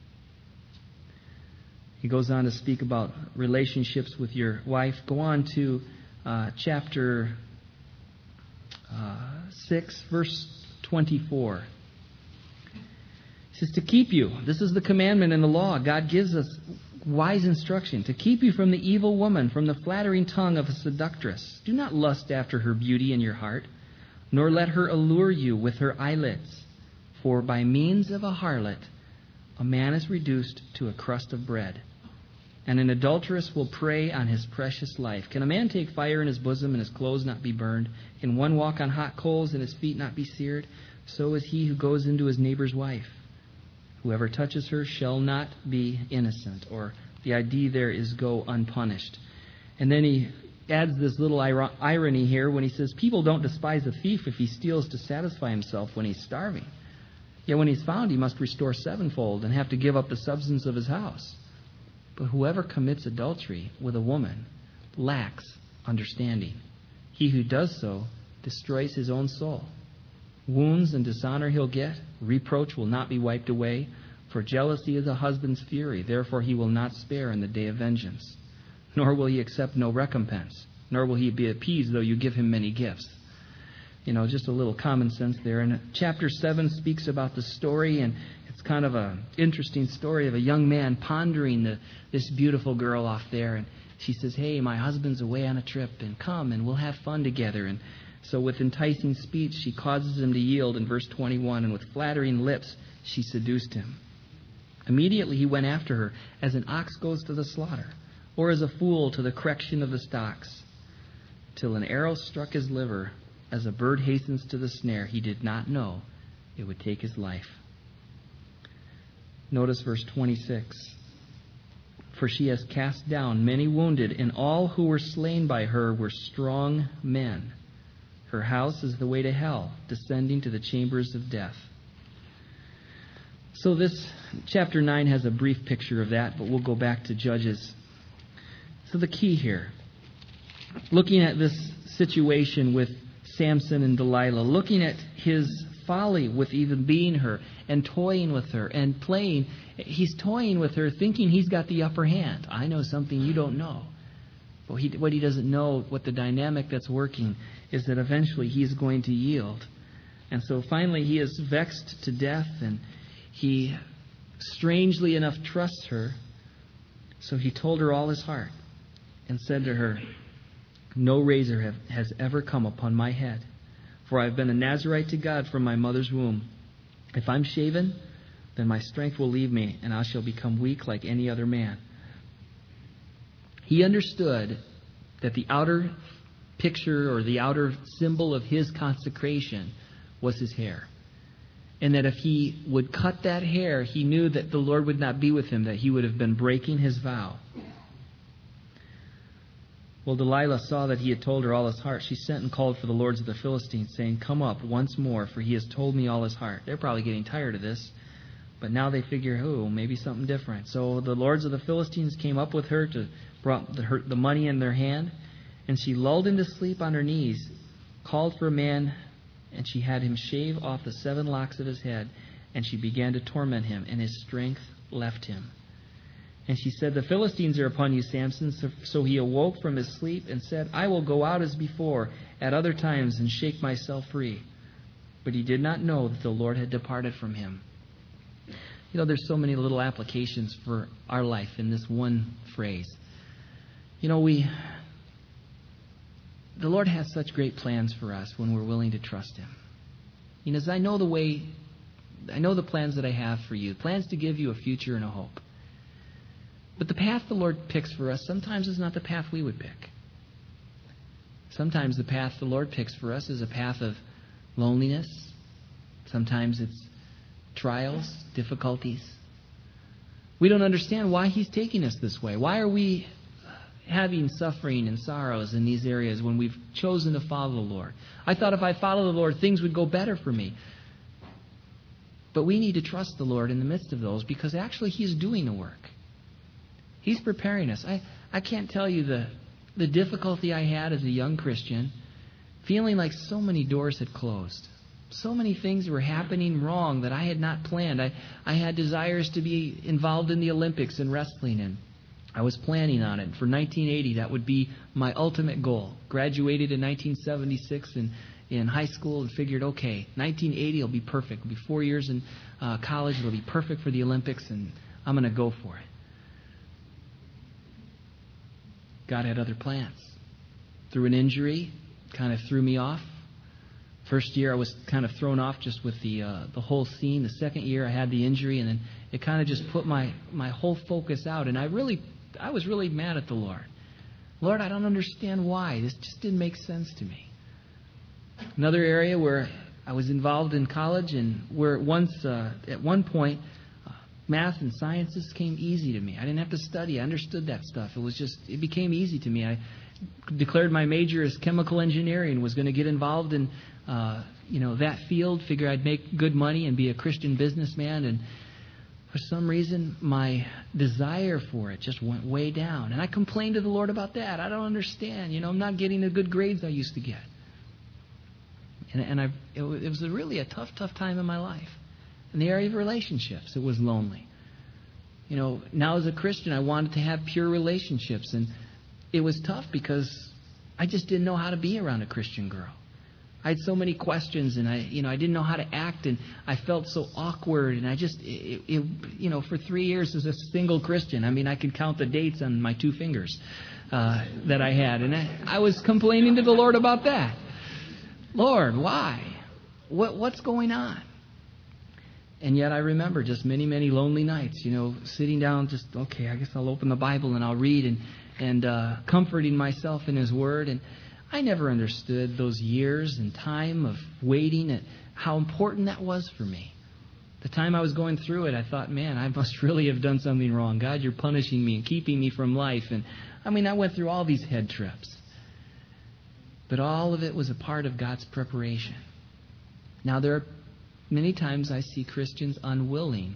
He goes on to speak about relationships with your wife. Go on to uh, chapter uh, six, verse twenty-four. He says, to keep you, this is the commandment in the law. God gives us wise instruction, to keep you from the evil woman, from the flattering tongue of a seductress. Do not lust after her beauty in your heart, nor let her allure you with her eyelids. For by means of a harlot, a man is reduced to a crust of bread, and an adulteress will prey on his precious life. Can a man take fire in his bosom and his clothes not be burned? Can one walk on hot coals and his feet not be seared? So is he who goes into his neighbor's wife. Whoever touches her shall not be innocent. Or the idea there is go unpunished. And then he adds this little ir- irony here when he says, people don't despise a thief if he steals to satisfy himself when he's starving. Yet when he's found, he must restore sevenfold and have to give up the substance of his house. But whoever commits adultery with a woman lacks understanding. He who does so destroys his own soul. Wounds and dishonor he'll get. Reproach will not be wiped away. For jealousy is a husband's fury. Therefore he will not spare in the day of vengeance. Nor will he accept no recompense. Nor will he be appeased though you give him many gifts. You know, just a little common sense there. And chapter seven speaks about the story, and it's kind of an interesting story of a young man pondering the, this beautiful girl off there. And she says, hey, my husband's away on a trip, and come and we'll have fun together. And so with enticing speech, she causes him to yield in verse twenty-one, and with flattering lips, she seduced him. Immediately he went after her, as an ox goes to the slaughter, or as a fool to the correction of the stocks, till an arrow struck his liver. As a bird hastens to the snare, he did not know it would take his life. Notice verse twenty-six. For she has cast down many wounded, and all who were slain by her were strong men. Her house is the way to hell, descending to the chambers of death. So this chapter nine has a brief picture of that, but we'll go back to Judges. So the key here, looking at this situation with Samson and Delilah, looking at his folly with even being her and toying with her and playing. He's toying with her thinking he's got the upper hand. I know something you don't know. But he, what he doesn't know, what the dynamic that's working, is that eventually he's going to yield. And so finally he is vexed to death, and he strangely enough trusts her. So he told her all his heart and said to her, no razor have, has ever come upon my head, for I have been a Nazirite to God from my mother's womb. If I'm shaven, then my strength will leave me, and I shall become weak like any other man. He understood that the outer picture or the outer symbol of his consecration was his hair. And that if he would cut that hair, he knew that the Lord would not be with him, that he would have been breaking his vow. Well, Delilah saw that he had told her all his heart. She sent and called for the lords of the Philistines, saying, come up once more, for he has told me all his heart. They're probably getting tired of this. But now they figure, oh, maybe something different. So the lords of the Philistines came up with her to brought the, her, the money in their hand, and she lulled him to sleep on her knees, called for a man, and she had him shave off the seven locks of his head, and she began to torment him, and his strength left him. And she said, "The Philistines are upon you, Samson." So, so he awoke from his sleep and said, "I will go out as before at other times and shake myself free." But he did not know that the Lord had departed from him. You know, there's so many little applications for our life in this one phrase. You know, we, the Lord has such great plans for us when we're willing to trust Him. He knows, I know the way, I know the plans that I have for you, plans to give you a future and a hope. But the path the Lord picks for us sometimes is not the path we would pick. Sometimes the path the Lord picks for us is a path of loneliness. Sometimes it's trials, difficulties. We don't understand why He's taking us this way. Why are we having suffering and sorrows in these areas when we've chosen to follow the Lord? I thought if I follow the Lord, things would go better for me. But we need to trust the Lord in the midst of those, because actually He's doing the work. He's preparing us. I, I can't tell you the, the difficulty I had as a young Christian, feeling like so many doors had closed. So many things were happening wrong that I had not planned. I, I had desires to be involved in the Olympics and wrestling, and I was planning on it. For nineteen eighty, that would be my ultimate goal. Graduated in nineteen seventy-six in, in high school and figured, okay, nineteen eighty will be perfect. It'll be four years in uh, college. It'll be perfect for the Olympics, and I'm going to go for it. God had other plans. Through an injury, kind of threw me off. First year I was kind of thrown off just with the uh, the whole scene. The second year I had the injury, and then it kind of just put my, my whole focus out. And I really, I was really mad at the Lord. Lord, I don't understand why. This just didn't make sense to me. Another area where I was involved in college, and where once, uh, at one point, uh, math and sciences came easy to me. I didn't have to study. I understood that stuff. It was just, it became easy to me. I declared my major as chemical engineering, was going to get involved in uh, you know, that field, figure I'd make good money and be a Christian businessman. And for some reason, my desire for it just went way down. And I complained to the Lord about that. I don't understand. You know, I'm not getting the good grades I used to get. And, and I, it, it was a really a tough, tough time in my life. In the area of relationships, it was lonely. You know, now as a Christian, I wanted to have pure relationships. And it was tough because I just didn't know how to be around a Christian girl. I had so many questions, and I, you know, I didn't know how to act, and I felt so awkward. And I just, it, it, you know, for three years as a single Christian, I mean, I could count the dates on my two fingers uh, that I had, and I, I was complaining to the Lord about that. Lord, why? What, what's going on? And yet I remember just many, many lonely nights, you know, sitting down, just okay, I guess I'll open the Bible and I'll read, and and uh, comforting myself in His Word. And I never understood those years and time of waiting and how important that was for me. The time I was going through it, I thought, man, I must really have done something wrong. God, you're punishing me and keeping me from life. And I mean, I went through all these head trips. But all of it was a part of God's preparation. Now, there are many times I see Christians unwilling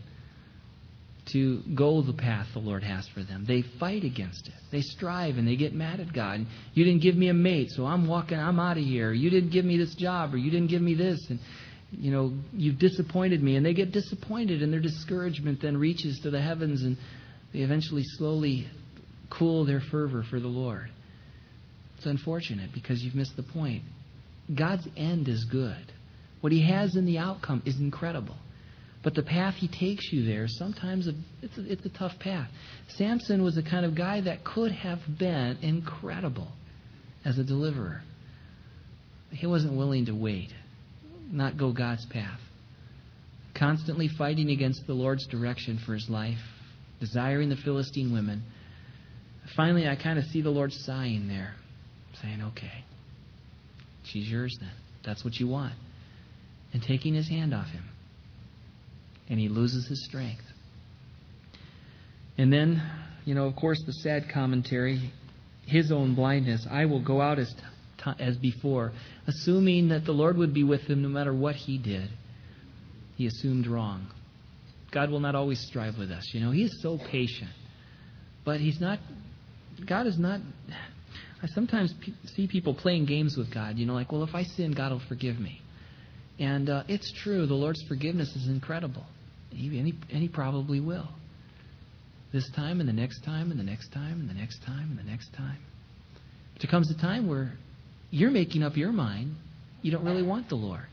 to go the path the Lord has for them. They fight against it. They strive and they get mad at God. You didn't give me a mate, so I'm walking, I'm out of here. You didn't give me this job, or you didn't give me this. And, you know, you've disappointed me. And they get disappointed, and their discouragement then reaches to the heavens, and they eventually slowly cool their fervor for the Lord. It's unfortunate because you've missed the point. God's end is good. What He has in the outcome is incredible. But the path He takes you there, sometimes it's a, it's a tough path. Samson was the kind of guy that could have been incredible as a deliverer. He wasn't willing to wait, not go God's path. Constantly fighting against the Lord's direction for his life, desiring the Philistine women. Finally, I kind of see the Lord sighing there, saying, okay, she's yours then. That's what you want. And taking His hand off him. And he loses his strength. And then, you know, of course, the sad commentary, his own blindness. I will go out as t- as before, assuming that the Lord would be with him no matter what he did. He assumed wrong. God will not always strive with us. You know, He is so patient. But He's not God is not... I sometimes pe- see people playing games with God. You know, like, well, if I sin, God will forgive me. And uh, it's true. The Lord's forgiveness is incredible. He, and, he, and He probably will. This time and the next time and the next time and the next time and the next time. But there comes a time where you're making up your mind. You don't really want the Lord.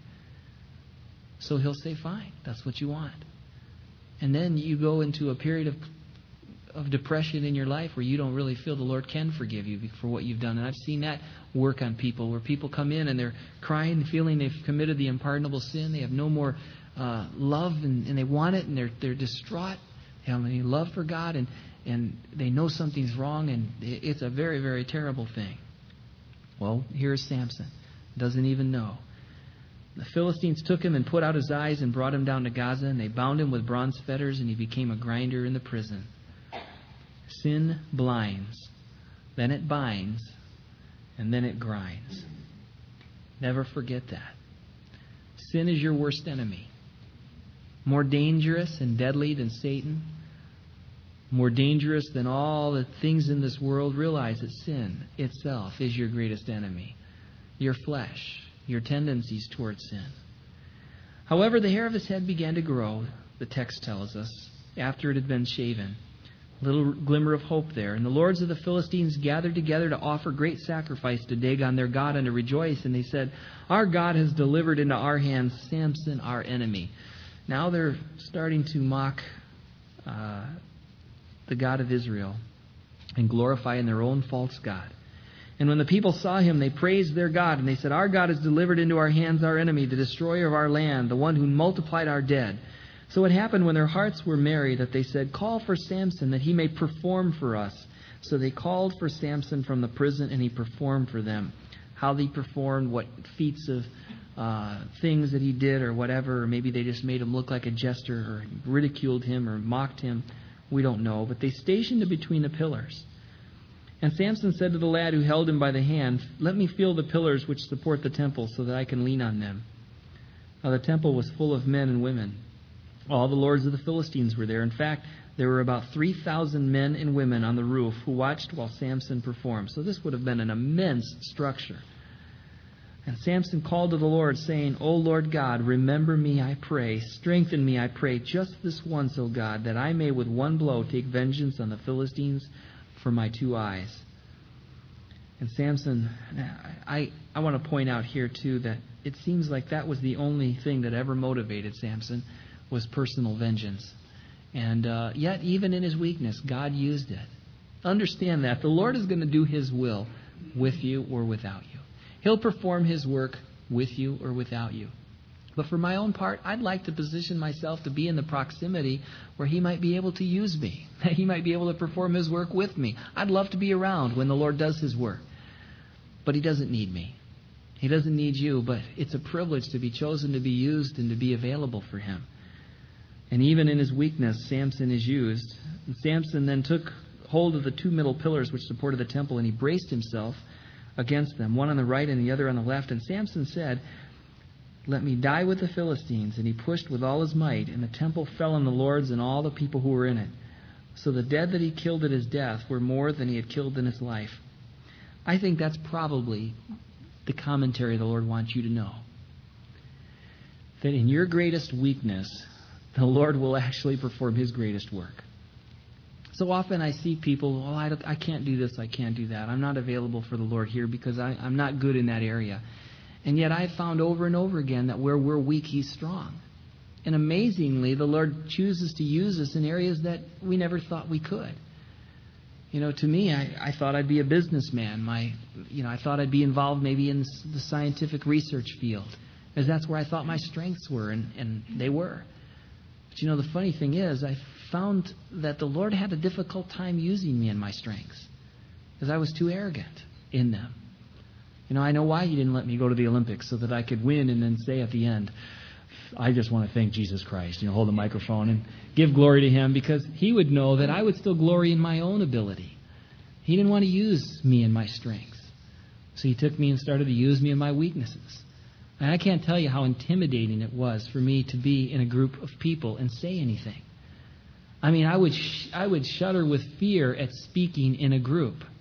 So He'll say, fine, that's what you want. And then you go into a period of of depression in your life where you don't really feel the Lord can forgive you for what you've done. And I've seen that work on people, where people come in and they're crying, feeling they've committed the unpardonable sin. They have no more uh, love, and, and they want it, and they're they're distraught. They have any love for God, and, and they know something's wrong, and it's a very, very terrible thing. Well, here's Samson. Doesn't even know. The Philistines took him and put out his eyes and brought him down to Gaza, and they bound him with bronze fetters, and he became a grinder in the prison. Sin blinds, then it binds, and then it grinds. Never forget that. Sin is your worst enemy. More dangerous and deadly than Satan. More dangerous than all the things in this world. Realize that sin itself is your greatest enemy. Your flesh, your tendencies towards sin. However, the hair of his head began to grow, the text tells us, after it had been shaven. Little glimmer of hope there. And the lords of the Philistines gathered together to offer great sacrifice to Dagon their god and to rejoice. And they said, our God has delivered into our hands Samson, our enemy. Now they're starting to mock uh, the God of Israel and glorify in their own false god. And when the people saw him, they praised their God. And they said, our God has delivered into our hands our enemy, the destroyer of our land, the one who multiplied our dead. So it happened when their hearts were merry that they said, call for Samson that he may perform for us. So they called for Samson from the prison, and he performed for them. How he performed, what feats of uh, things that he did or whatever, or maybe they just made him look like a jester or ridiculed him or mocked him. We don't know. But they stationed him between the pillars. And Samson said to the lad who held him by the hand, let me feel the pillars which support the temple so that I can lean on them. Now the temple was full of men and women. All the lords of the Philistines were there. In fact, there were about three thousand men and women on the roof who watched while Samson performed. So this would have been an immense structure. And Samson called to the Lord, saying, O Lord God, remember me, I pray. Strengthen me, I pray, just this once, O God, that I may with one blow take vengeance on the Philistines for my two eyes. And Samson, I, I want to point out here, too, that it seems like that was the only thing that ever motivated Samson, was personal vengeance. And uh, yet, even in his weakness, God used it. Understand that. The Lord is going to do His will with you or without you. He'll perform His work with you or without you. But for my own part, I'd like to position myself to be in the proximity where He might be able to use me. That He might be able to perform His work with me. I'd love to be around when the Lord does His work. But He doesn't need me. He doesn't need you, but it's a privilege to be chosen to be used and to be available for Him. And even in his weakness, Samson is used. And Samson then took hold of the two middle pillars which supported the temple, and he braced himself against them, one on the right and the other on the left. And Samson said, let me die with the Philistines. And he pushed with all his might, and the temple fell on the lords and all the people who were in it. So the dead that he killed at his death were more than he had killed in his life. I think that's probably the commentary the Lord wants you to know. That in your greatest weakness, the Lord will actually perform His greatest work. So often I see people, oh, I, don't, I can't do this, I can't do that. I'm not available for the Lord here because I, I'm not good in that area. And yet I've found over and over again that where we're weak, He's strong. And amazingly, the Lord chooses to use us in areas that we never thought we could. You know, to me, I, I thought I'd be a businessman. My, you know, I thought I'd be involved maybe in the scientific research field, because that's where I thought my strengths were, and, and they were. But you know, the funny thing is, I found that the Lord had a difficult time using me in my strengths because I was too arrogant in them. You know, I know why He didn't let me go to the Olympics, so that I could win and then say at the end, I just want to thank Jesus Christ. You know, hold the microphone and give glory to Him, because He would know that I would still glory in my own ability. He didn't want to use me in my strengths. So He took me and started to use me in my weaknesses. And I can't tell you how intimidating it was for me to be in a group of people and say anything. I mean, I would sh- I would shudder with fear at speaking in a group.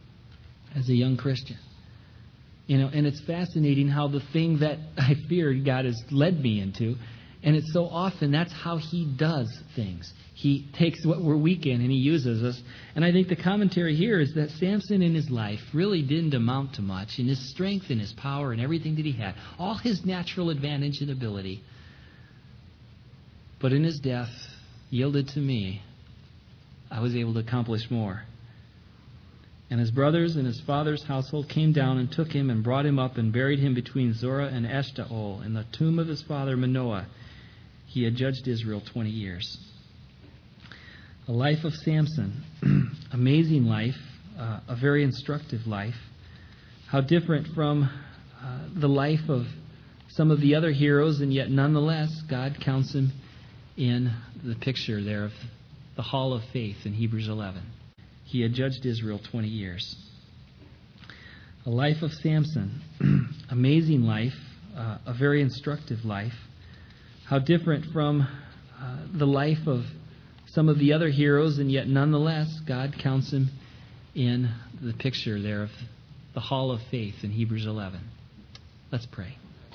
as a young Christian. You know, and it's fascinating how the thing that I feared God has led me into, and it's so often that's how He does things. He takes what we're weak in and He uses us. And I think the commentary here is that Samson in his life really didn't amount to much in his strength and his power and everything that he had, all his natural advantage and ability. But in his death, yielded to me, I was able to accomplish more. And his brothers and his father's household came down and took him and brought him up and buried him between Zorah and Eshtaol in the tomb of his father Manoah. He had judged Israel twenty years. A life of Samson, amazing life, uh, a very instructive life. How different from uh, the life of some of the other heroes, and yet nonetheless God counts him in the picture there of the hall of faith in Hebrews eleven. He had judged Israel twenty years. A life of Samson, amazing life, uh, a very instructive life. How different from uh, the life of some of the other heroes, and yet nonetheless God counts him in the picture there of the hall of faith in Hebrews eleven. Let's pray.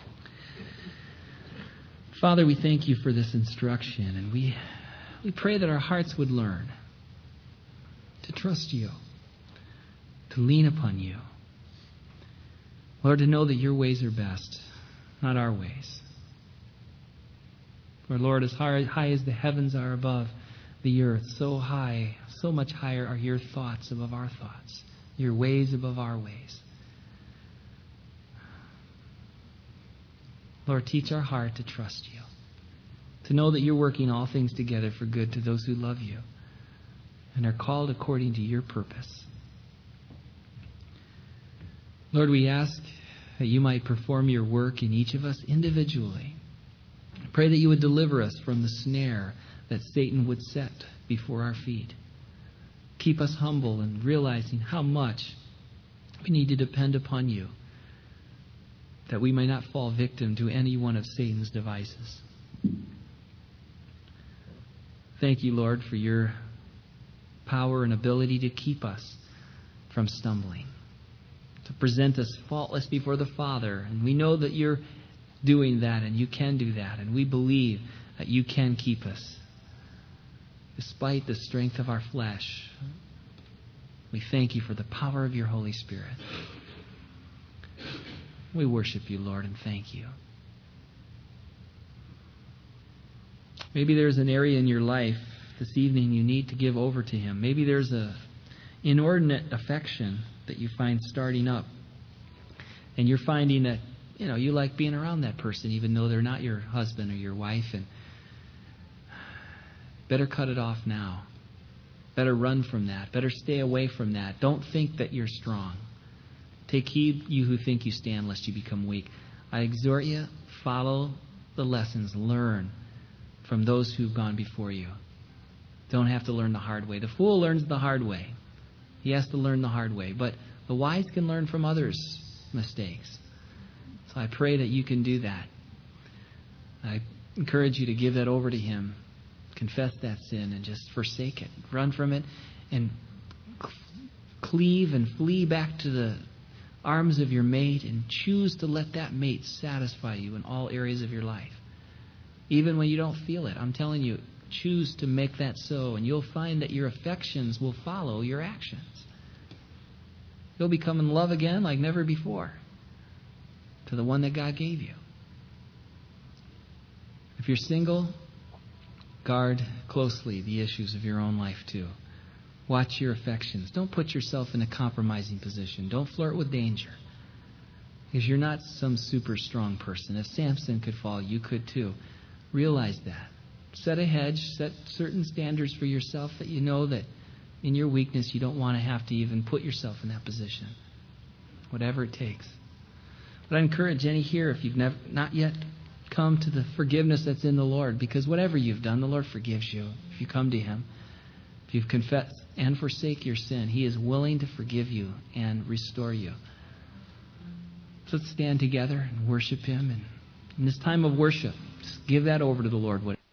Father, we thank You for this instruction, and we we pray that our hearts would learn to trust You, to lean upon You. Lord, to know that Your ways are best, not our ways. For Lord, as high, high as the heavens are above the earth, so high, so much higher are Your thoughts above our thoughts, Your ways above our ways. Lord, teach our heart to trust You, to know that You're working all things together for good to those who love You and are called according to Your purpose. Lord, we ask that You might perform Your work in each of us individually. I pray that You would deliver us from the snare that Satan would set before our feet. Keep us humble and realizing how much we need to depend upon You, that we may not fall victim to any one of Satan's devices. Thank You, Lord, for Your power and ability to keep us from stumbling, to present us faultless before the Father. And we know that You're doing that, and You can do that, and we believe that You can keep us despite the strength of our flesh. We thank You for the power of Your Holy Spirit. We worship You, Lord, and thank You. Maybe there's an area in your life this evening you need to give over to Him. Maybe there's a inordinate affection that you find starting up, and you're finding that, you know, you like being around that person even though they're not your husband or your wife, and better cut it off now. Better run from that. Better stay away from that. Don't think that you're strong. Take heed, you who think you stand, lest you become weak. I exhort you, follow the lessons, learn from those who've gone before you. Don't have to learn the hard way. The fool learns the hard way. He has to learn the hard way. But the wise can learn from others' mistakes. So I pray that you can do that. I encourage you to give that over to Him. Confess that sin and just forsake it. Run from it and cleave and flee back to the arms of your mate and choose to let that mate satisfy you in all areas of your life. Even when you don't feel it. I'm telling you, choose to make that so, and you'll find that your affections will follow your actions. You'll become in love again like never before to the one that God gave you. If you're single, guard closely the issues of your own life too. Watch your affections. Don't put yourself in a compromising position. Don't flirt with danger. Because you're not some super strong person. If Samson could fall, you could too. Realize that. Set a hedge. Set certain standards for yourself that you know that in your weakness you don't want to have to even put yourself in that position. Whatever it takes. But I encourage any here, if you've never, not yet come to the forgiveness that's in the Lord, because whatever you've done, the Lord forgives you. If you come to Him, if you've confessed and forsake your sin, He is willing to forgive you and restore you. So let's stand together and worship Him. And in this time of worship, just give that over to the Lord.